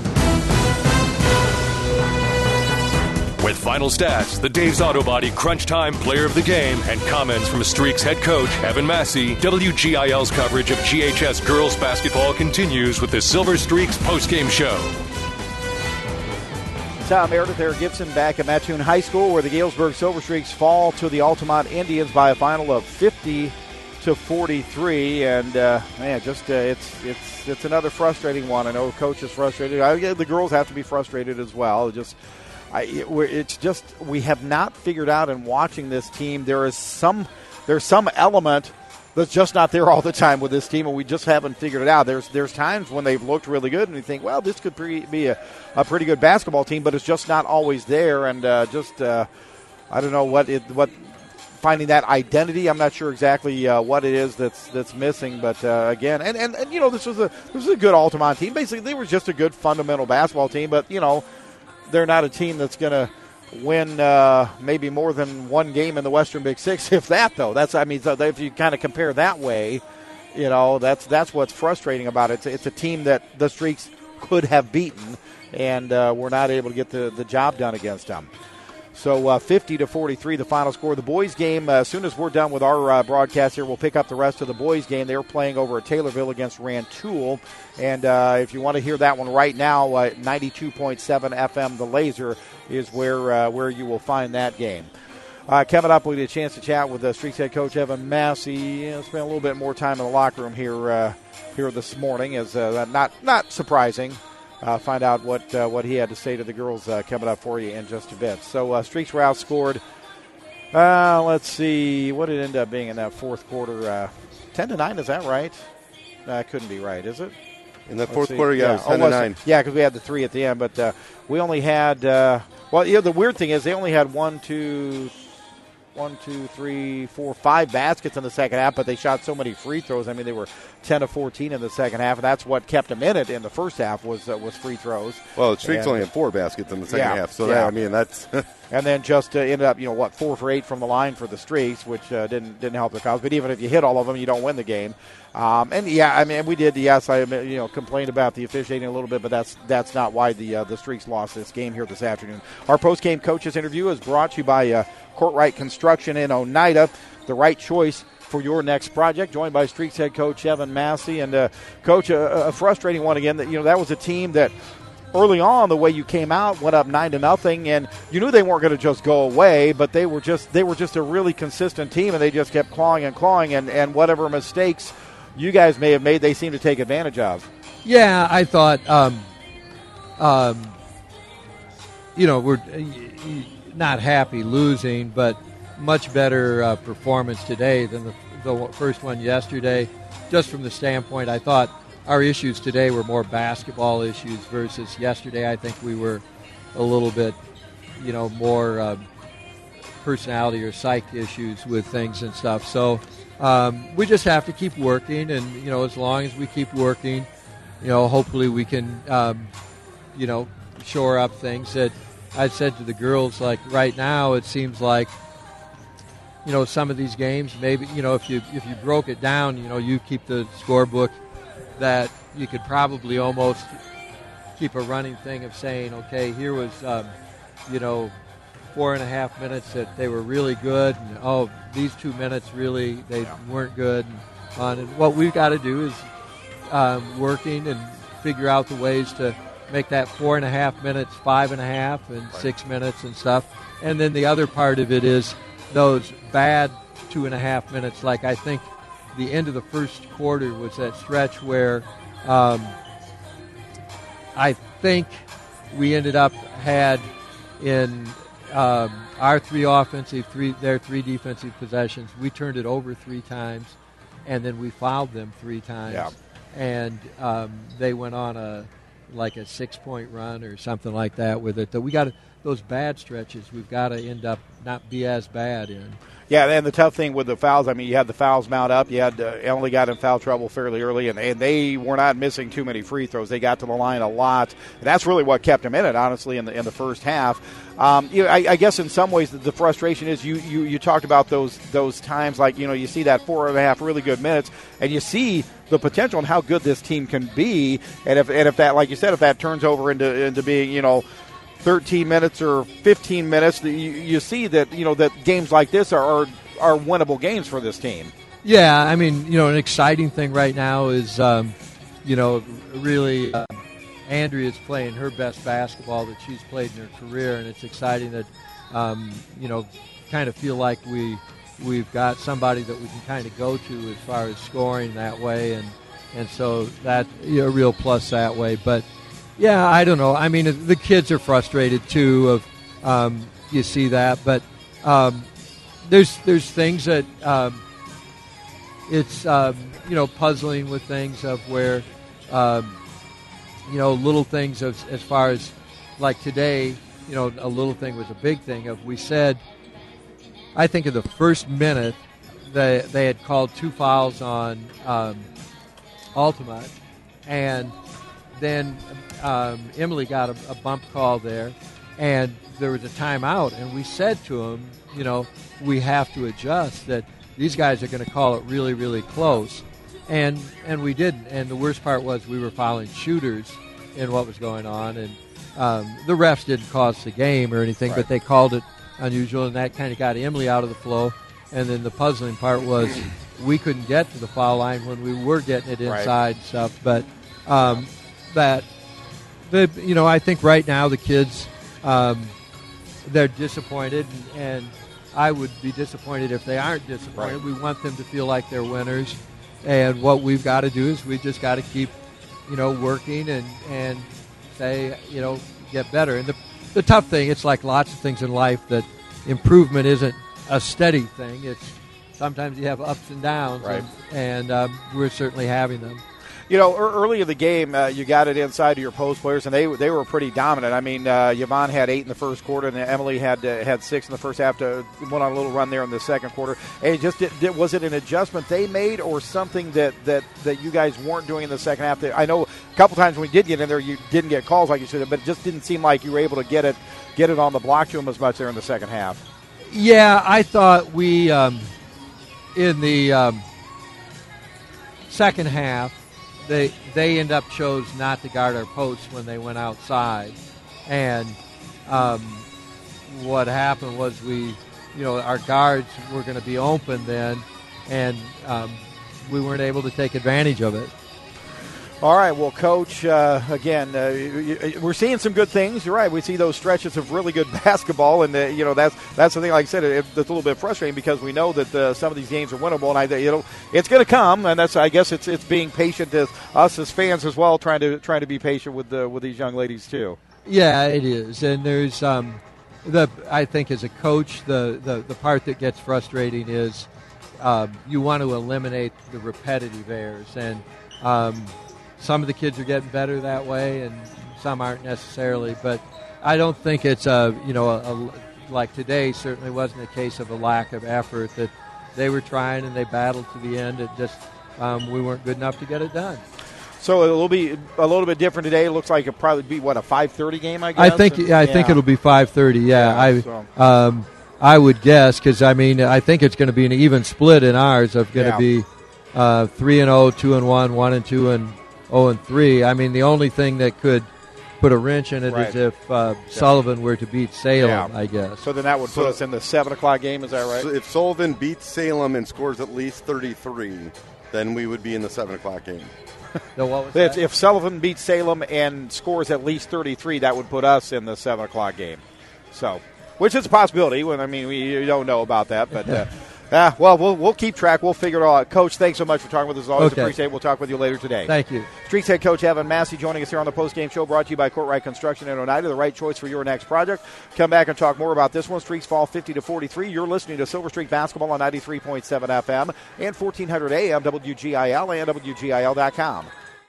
With final stats, the Dave's Auto Body Crunch Time Player of the Game, and comments from Streaks head coach Evan Massey, WGIL's coverage of GHS girls basketball continues with the Silver Streaks postgame show. Tom Meredith, Eric Gibson back at Mattoon High School, where the Galesburg Silver Streaks fall to the Altamont Indians by a final of 50-43. And it's another frustrating one. I know Coach is frustrated. The girls have to be frustrated as well. We have not figured out in watching this team. There's some element that's just not there all the time with this team, and we just haven't figured it out. There's times when they've looked really good, and you think, well, this could be a pretty good basketball team, but it's just not always there. And I don't know what finding that identity. I'm not sure exactly what it is that's missing. But again, and this was a good Altamont team. Basically, they were just a good fundamental basketball team, but they're not a team that's going to win maybe more than one game in the Western Big Six, if that, though. So if you kind of compare that way, that's what's frustrating about it. It's a team that the Streaks could have beaten, and we're not able to get the job done against them. So 50-43, the final score. The boys' game, as soon as we're done with our broadcast here, we'll pick up the rest of the boys' game. They're playing over at Taylorville against Rantoul. And if you want to hear that one right now, 92.7 FM, The Laser, is where you will find that game. Coming up, we'll get a chance to chat with Streaks head coach Evan Massey. Spent a little bit more time in the locker room here this morning, as not surprising. Find out what he had to say to the girls coming up for you in just a bit. So Streaks were outscored. Let's see. What did it end up being in that fourth quarter? 10-9, is that right? That couldn't be right, is it? In the fourth quarter, yeah, it was 10-9. Yeah, because we had the 3 at the end. But we only had the weird thing is they only had 5 baskets in the second half, but they shot so many free throws. I mean, they were 10 of 14 in the second half, and that's what kept them in it in the first half was free throws. Well, the Streaks only had 4 baskets in the second half, so that's. And then just ended up 4 for 8 from the line for the Streaks, which didn't help the cause. But even if you hit all of them, you don't win the game. We did. Yes, I complained about the officiating a little bit, but that's not why the Streaks lost this game here this afternoon. Our post-game coaches interview is brought to you by Courtright Construction in Oneida, the right choice for your next project. Joined by Streaks head coach Evan Massey, and Coach, a frustrating one again. That was a team that early on, the way you came out, went up 9-0, and you knew they weren't going to just go away, but they were just a really consistent team, and they just kept clawing, and whatever mistakes you guys may have made, they seem to take advantage of. Yeah, I thought, we're not happy losing, but much better performance today than the first one yesterday. Just from the standpoint, I thought our issues today were more basketball issues versus yesterday. I think we were a little bit, more personality or psych issues with things and stuff. So we just have to keep working, and as long as we keep working, hopefully we can, shore up things. That I said to the girls, like right now, it seems like some of these games, maybe if you broke it down, you keep the scorebook, that you could probably almost keep a running thing of saying, okay, here was 4.5 minutes that they were really good, and these 2 minutes really they weren't good. And what we've got to do is working and figure out the ways to make that 4.5 minutes 5.5 and 6 minutes and stuff. And then the other part of it is those bad 2.5 minutes. Like I think the end of the first quarter was that stretch where I think we ended up had in our 3 offensive, their 3 defensive possessions, we turned it over 3 times, and then we fouled them 3 times. Yeah. And they went on a 6-point run or something like that with it. That we got those bad stretches we've got to end up not be as bad in. Yeah, and the tough thing with the fouls, I mean, you had the fouls mount up. You had Emily got in foul trouble fairly early, and they were not missing too many free throws. They got to the line a lot. And that's really what kept them in it, honestly, in the first half. I guess in some ways the frustration is you talked about those times, like, you see that 4.5 really good minutes, and you see the potential and how good this team can be. And if that, like you said, if that turns over into being, 13 minutes or 15 minutes, you see that, that games like this are winnable games for this team. Yeah, I mean, an exciting thing right now is, really Andrea's playing her best basketball that she's played in her career, and it's exciting that, kind of feel like we've got somebody that we can kind of go to as far as scoring that way, and so that a real plus that way. But yeah, I don't know. I mean, the kids are frustrated too. You see that, but there's things that it's puzzling with things of where little things as far as like today. A little thing was a big thing. We said, I think in the first minute they had called 2 fouls on Altamont, and then Emily got a bump call there, and there was a timeout, and we said to them, we have to adjust, that these guys are going to call it really, really close, and we didn't. And the worst part was we were fouling shooters in what was going on, and the refs didn't cause the game or anything, right, but they called it unusual, and that kind of got Emily out of the flow. And then the puzzling part was we couldn't get to the foul line when we were getting it inside, right, stuff, but I think right now the kids, they're disappointed, and I would be disappointed if they aren't disappointed. Right. We want them to feel like they're winners, and what we've got to do is we just got to keep, working and say, get better. And the tough thing, it's like lots of things in life, that improvement isn't a steady thing. It's sometimes you have ups and downs, right, and we're certainly having them. Early in the game, you got it inside to your post players, and they were pretty dominant. I mean, Yvonne had 8 in the first quarter, and Emily had 6 in the first half. Went on a little run there in the second quarter. And was it an adjustment they made, or something that you guys weren't doing in the second half? I know a couple times when we did get in there, you didn't get calls like you should have, but it just didn't seem like you were able to get it on the block to them as much there in the second half. Yeah, I thought we in the second half, They end up chose not to guard our posts when they went outside, and what happened was our guards were going to be open then, and we weren't able to take advantage of it. All right, well, Coach, again, we're seeing some good things. You're right. We see those stretches of really good basketball, and that's the thing. Like I said, it's a little bit frustrating because we know that some of these games are winnable, and it's going to come. And I guess it's being patient as us as fans as well, trying to be patient with these young ladies too. Yeah, it is, and there's I think as a coach, the part that gets frustrating is you want to eliminate the repetitive errors, and some of the kids are getting better that way, and some aren't necessarily. But I don't think it's like today certainly wasn't a case of a lack of effort. That they were trying and they battled to the end. It just we weren't good enough to get it done. So it'll be a little bit different today. It looks like it'll probably be a 5:30 game, I guess. I think it'll be 5:30. Yeah, I would guess, because I think it's going to be an even split in ours of going to be 3-0, 2-1, 1-2, and 0-3. I mean, the only thing that could put a wrench in it is if Sullivan were to beat Salem, I guess. So then that would put us in the 7 o'clock game, is that right? So if Sullivan beats Salem and scores at least 33, then we would be in the 7 o'clock game. No, what was that? If Sullivan beats Salem and scores at least 33, that would put us in the 7 o'clock game. So, which is a possibility. We don't know about that, but we'll keep track. We'll figure it all out. Coach, thanks so much for talking with us. As always, appreciate it. We'll talk with you later today. Thank you. Streaks head coach Evan Massey joining us here on the postgame show, brought to you by Courtright Construction in Oneida, the right choice for your next project. Come back and talk more about this one. Streaks fall 50-43. You're listening to Silver Streak Basketball on 93.7 FM and 1400 AM, WGIL and WGIL.com.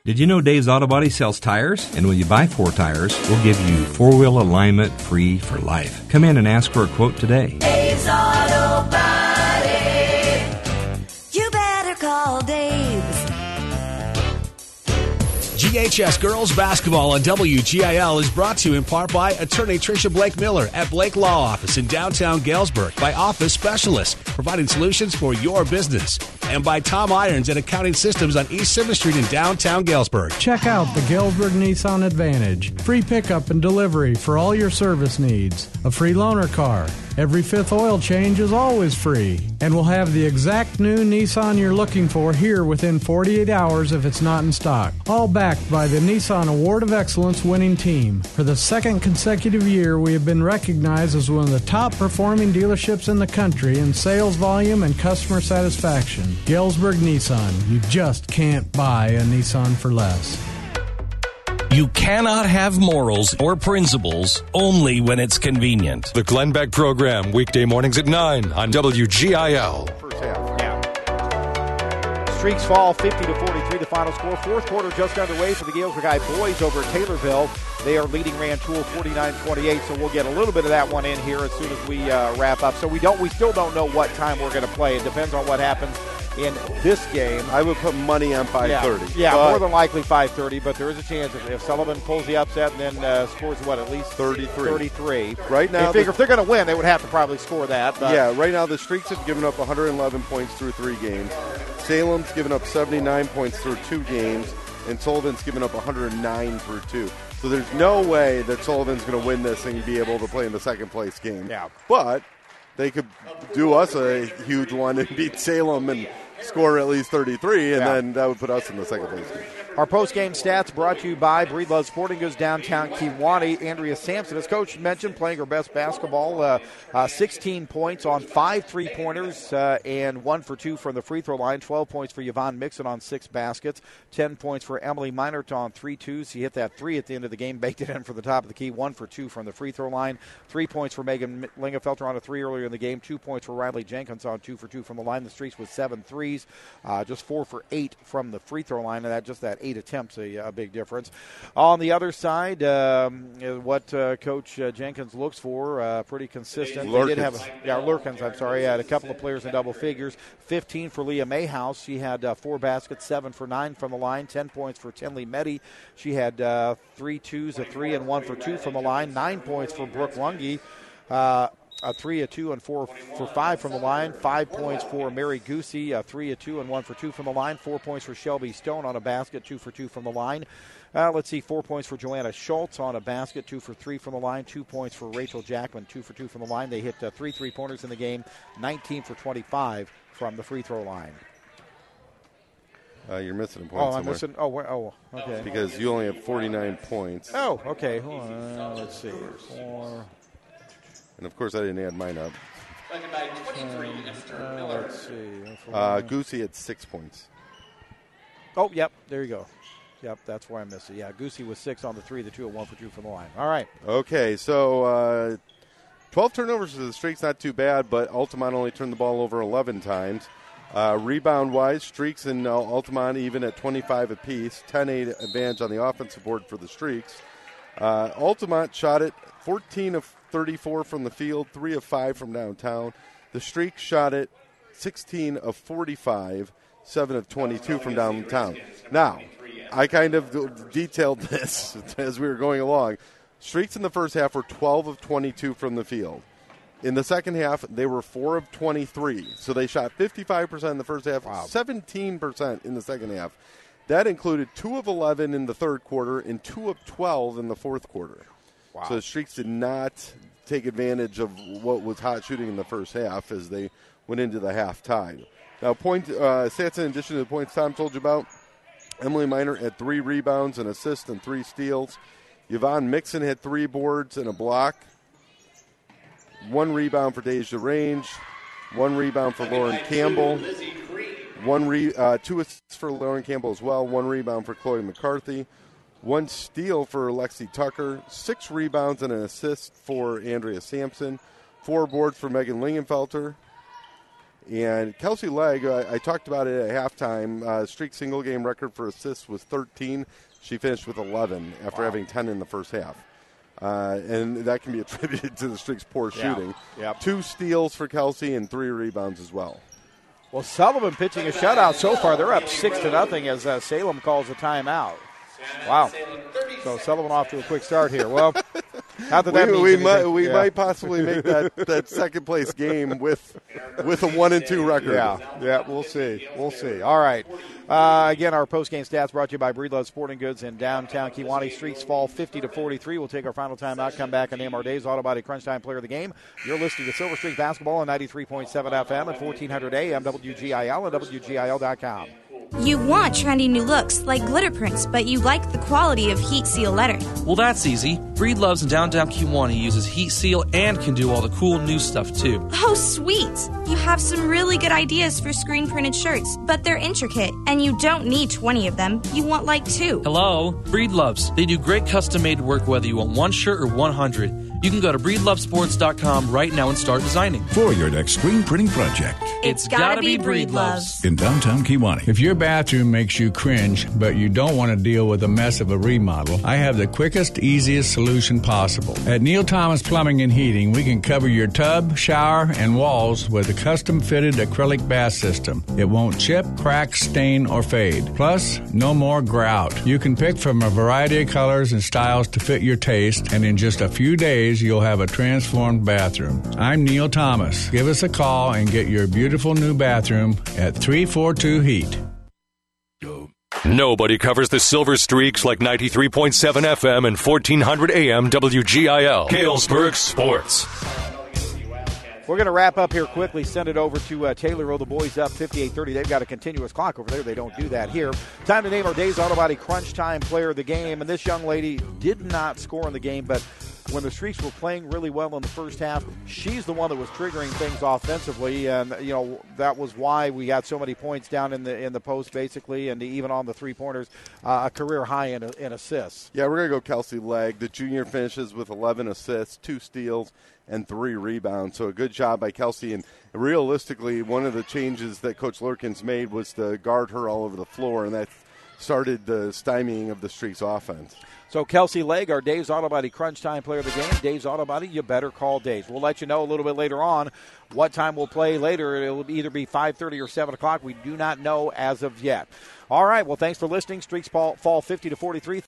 Did you know Dave's Auto Body sells tires? And when you buy 4 tires, we'll give you 4-wheel alignment free for life. Come in and ask for a quote today. Dave's Auto Body. You better call Dave's. GHS Girls Basketball on WGIL is brought to you in part by attorney Tricia Blake Miller at Blake Law Office in downtown Galesburg, by Office Specialists, providing solutions for your business, and by Tom Irons and Accounting Systems on East 7th Street in downtown Galesburg. Check out the Galesburg Nissan Advantage. Free pickup and delivery for all your service needs. A free loaner car. Every 5th oil change is always free. And we'll have the exact new Nissan you're looking for here within 48 hours if it's not in stock. All backed by the Nissan Award of Excellence winning team. For the second consecutive year, we have been recognized as one of the top performing dealerships in the country in sales volume and customer satisfaction. Galesburg Nissan. You just can't buy a Nissan for less. You cannot have morals or principles only when it's convenient. The Glenn Beck Program, weekday mornings at 9 on WGIL. First half, yeah. Streaks fall 50-43, the final score. Fourth quarter just underway for the Galesburg High boys over at Taylorville. They are leading Rantoul 49-28, so we'll get a little bit of that one in here as soon as we wrap up. So we still don't know what time we're going to play. It depends on what happens in this game. I would put money on 5:30. Yeah, more than likely 5:30, but there is a chance if Sullivan pulls the upset and then scores, at least 33. Right now, you figure if they're going to win, they would have to probably score that. But. Yeah, right now the Streaks have given up 111 points through 3 games. Salem's given up 79 points through 2 games, and Sullivan's given up 109 through 2. So there's no way that Sullivan's going to win this and be able to play in the second place game. Yeah. But they could do us a huge one and beat Salem and score at least 33, and then that would put us in the second place game. Our post-game stats brought to you by Breedlove Sporting Goods, downtown Kewanee. Andrea Sampson, as Coach mentioned, playing her best basketball, 16 points on 5 3-pointers and 1 for 2 from the free throw line. 12 points for Yvonne Mixon on 6 baskets. 10 points for Emily Meinert on 3 twos. She hit that 3 at the end of the game, baked it in for the top of the key. 1 for 2 from the free throw line. 3 points for Megan Lingenfelter on a 3 earlier in the game. 2 points for Riley Jenkins on 2 for 2 from the line. The Streaks with 7 threes, just 4 for 8 from the free throw line, and that 8 attempts, a big difference. On the other side, what Coach Jenkins looks for, pretty consistent. Lurkins. They did have Lurkins, I'm sorry. Had a couple of players in double figures. 15 for Leah Mayhouse. She had 4 baskets, 7 for 9 from the line. 10 points for Tinley Meddy. She had 3 twos, a 3, and 1 for 2 from the line. 9 points for Brooke Lungi. A 3, a 2, and 4 for 5 from the line. 5 points for Mary Goosey, a 3, a 2, and 1 for 2 from the line. 4 points for Shelby Stone on a basket, 2 for 2 from the line. 4 points for Joanna Schultz on a basket, 2 for 3 from the line. 2 points for Rachel Jackman, 2 for 2 from the line. They hit 3 3-pointers in the game, 19 for 25 from the free throw line. You're missing a point somewhere. I'm missing. Okay. Because you only have 49 points. Oh, okay. Hold on. Let's see. 4. And, of course, I didn't add mine up. Let's see. Goosey had 6 points. Oh, yep. There you go. Yep, that's where I missed it. Yeah, Goosey was 6 on the 3, the 2, and 1 for 2 from the line. All right. Okay, so 12 turnovers for the Streaks, not too bad, but Altamont only turned the ball over 11 times. Rebound-wise, Streaks and Altamont even at 25 apiece. 10-8 advantage on the offensive board for the Streaks. Altamont shot it 14 of 34 from the field, 3 of 5 from downtown. The Streaks shot it 16 of 45, 7 of 22 from downtown. Now, I kind of detailed this as we were going along. Streaks in the first half were 12 of 22 from the field. In the second half, they were 4 of 23. So they shot 55% in the first half, 17% in the second half. That included 2 of 11 in the third quarter and 2 of 12 in the fourth quarter. Wow. So the Streaks did not take advantage of what was hot shooting in the first half as they went into the halftime. Now, stats in addition to the points Tom told you about, Emily Meinert had 3 rebounds, an assist, and 3 steals. Yvonne Mixon had 3 boards and a block. 1 rebound for Deja Range. 1 rebound for Lauren Campbell. 2 assists for Lauren Campbell as well. 1 rebound for Chloe McCarthy. 1 steal for Lexi Tucker. 6 rebounds and an assist for Andrea Sampson. 4 boards for Megan Lingenfelter. And Kelsey Legg, I talked about it at halftime. Streak single game record for assists was 13. She finished with 11 after having 10 in the first half. And that can be attributed to the Streak's poor shooting. Yep. 2 steals for Kelsey and 3 rebounds as well. Well, Sullivan pitching a shutout so far. They're up 6-0 as Salem calls a timeout. Wow. So Sullivan off to a quick start here. Well, how did that mean? We might possibly make that second place game with a 1-2 record. Yeah, we'll see. All right. Again, our post-game stats brought to you by Breedlove Sporting Goods in downtown Kewanee. Streaks fall 50-43. We'll take our final time out, come back, and name our day's Auto Body Crunch Time Player of the Game. You're listening to Silver Streak Basketball on 93.7 FM at 1400 AM, WGIL, and WGIL.com. You want trendy new looks like glitter prints, but you like the quality of heat seal lettering. Well, that's easy. Breedlove's in downtown Kewanee uses heat seal and can do all the cool new stuff, too. Oh, sweet! You have some really good ideas for screen printed shirts, but they're intricate, and you don't need 20 of them. You want like 2. Hello? Breedloves. They do great custom-made work whether you want 1 shirt or 100. You can go to breedlovesports.com right now and start designing. For your next screen printing project, it's gotta be Breedloves. In downtown Kewanee. If your bathroom makes you cringe, but you don't want to deal with the mess of a remodel, I have the quickest, easiest solution possible. At Neil Thomas Plumbing and Heating, we can cover your tub, shower, and walls with a custom-fitted acrylic bath system. It won't chip, crack, stain, or fade. Plus, no more grout. You can pick from a variety of colors and styles to fit your taste, and in just a few days, you'll have a transformed bathroom. I'm Neil Thomas. Give us a call and get your beautiful new bathroom at 342-HEAT. Nobody covers the Silver Streaks like 93.7 FM and 1400 AM WGIL. Galesburg Sports. We're going to wrap up here quickly, send it over to Taylor. The boys up 58-30. They've got a continuous clock over there. They don't do that here. Time to name our day's Auto Body Crunch Time Player of the Game. And this young lady did not score in the game, but when the Streaks were playing really well in the first half, she's the one that was triggering things offensively, and that was why we got so many points down in the post basically, and even on the 3-pointers, a career high in assists. Yeah, we're gonna go Kelsey Legg. The junior finishes with 11 assists, 2 steals, and 3 rebounds. So a good job by Kelsey. And realistically, one of the changes that Coach Lurkins made was to guard her all over the floor, and that started the stymieing of the Streaks offense. So Kelsey Legg, our Dave's Auto Body Crunch Time Player of the Game. Dave's Auto Body, you better call Dave. We'll let you know a little bit later on what time we'll play later. It'll either be 5:30 or 7 o'clock. We do not know as of yet. All right, well, thanks for listening. Streaks fall 50-43.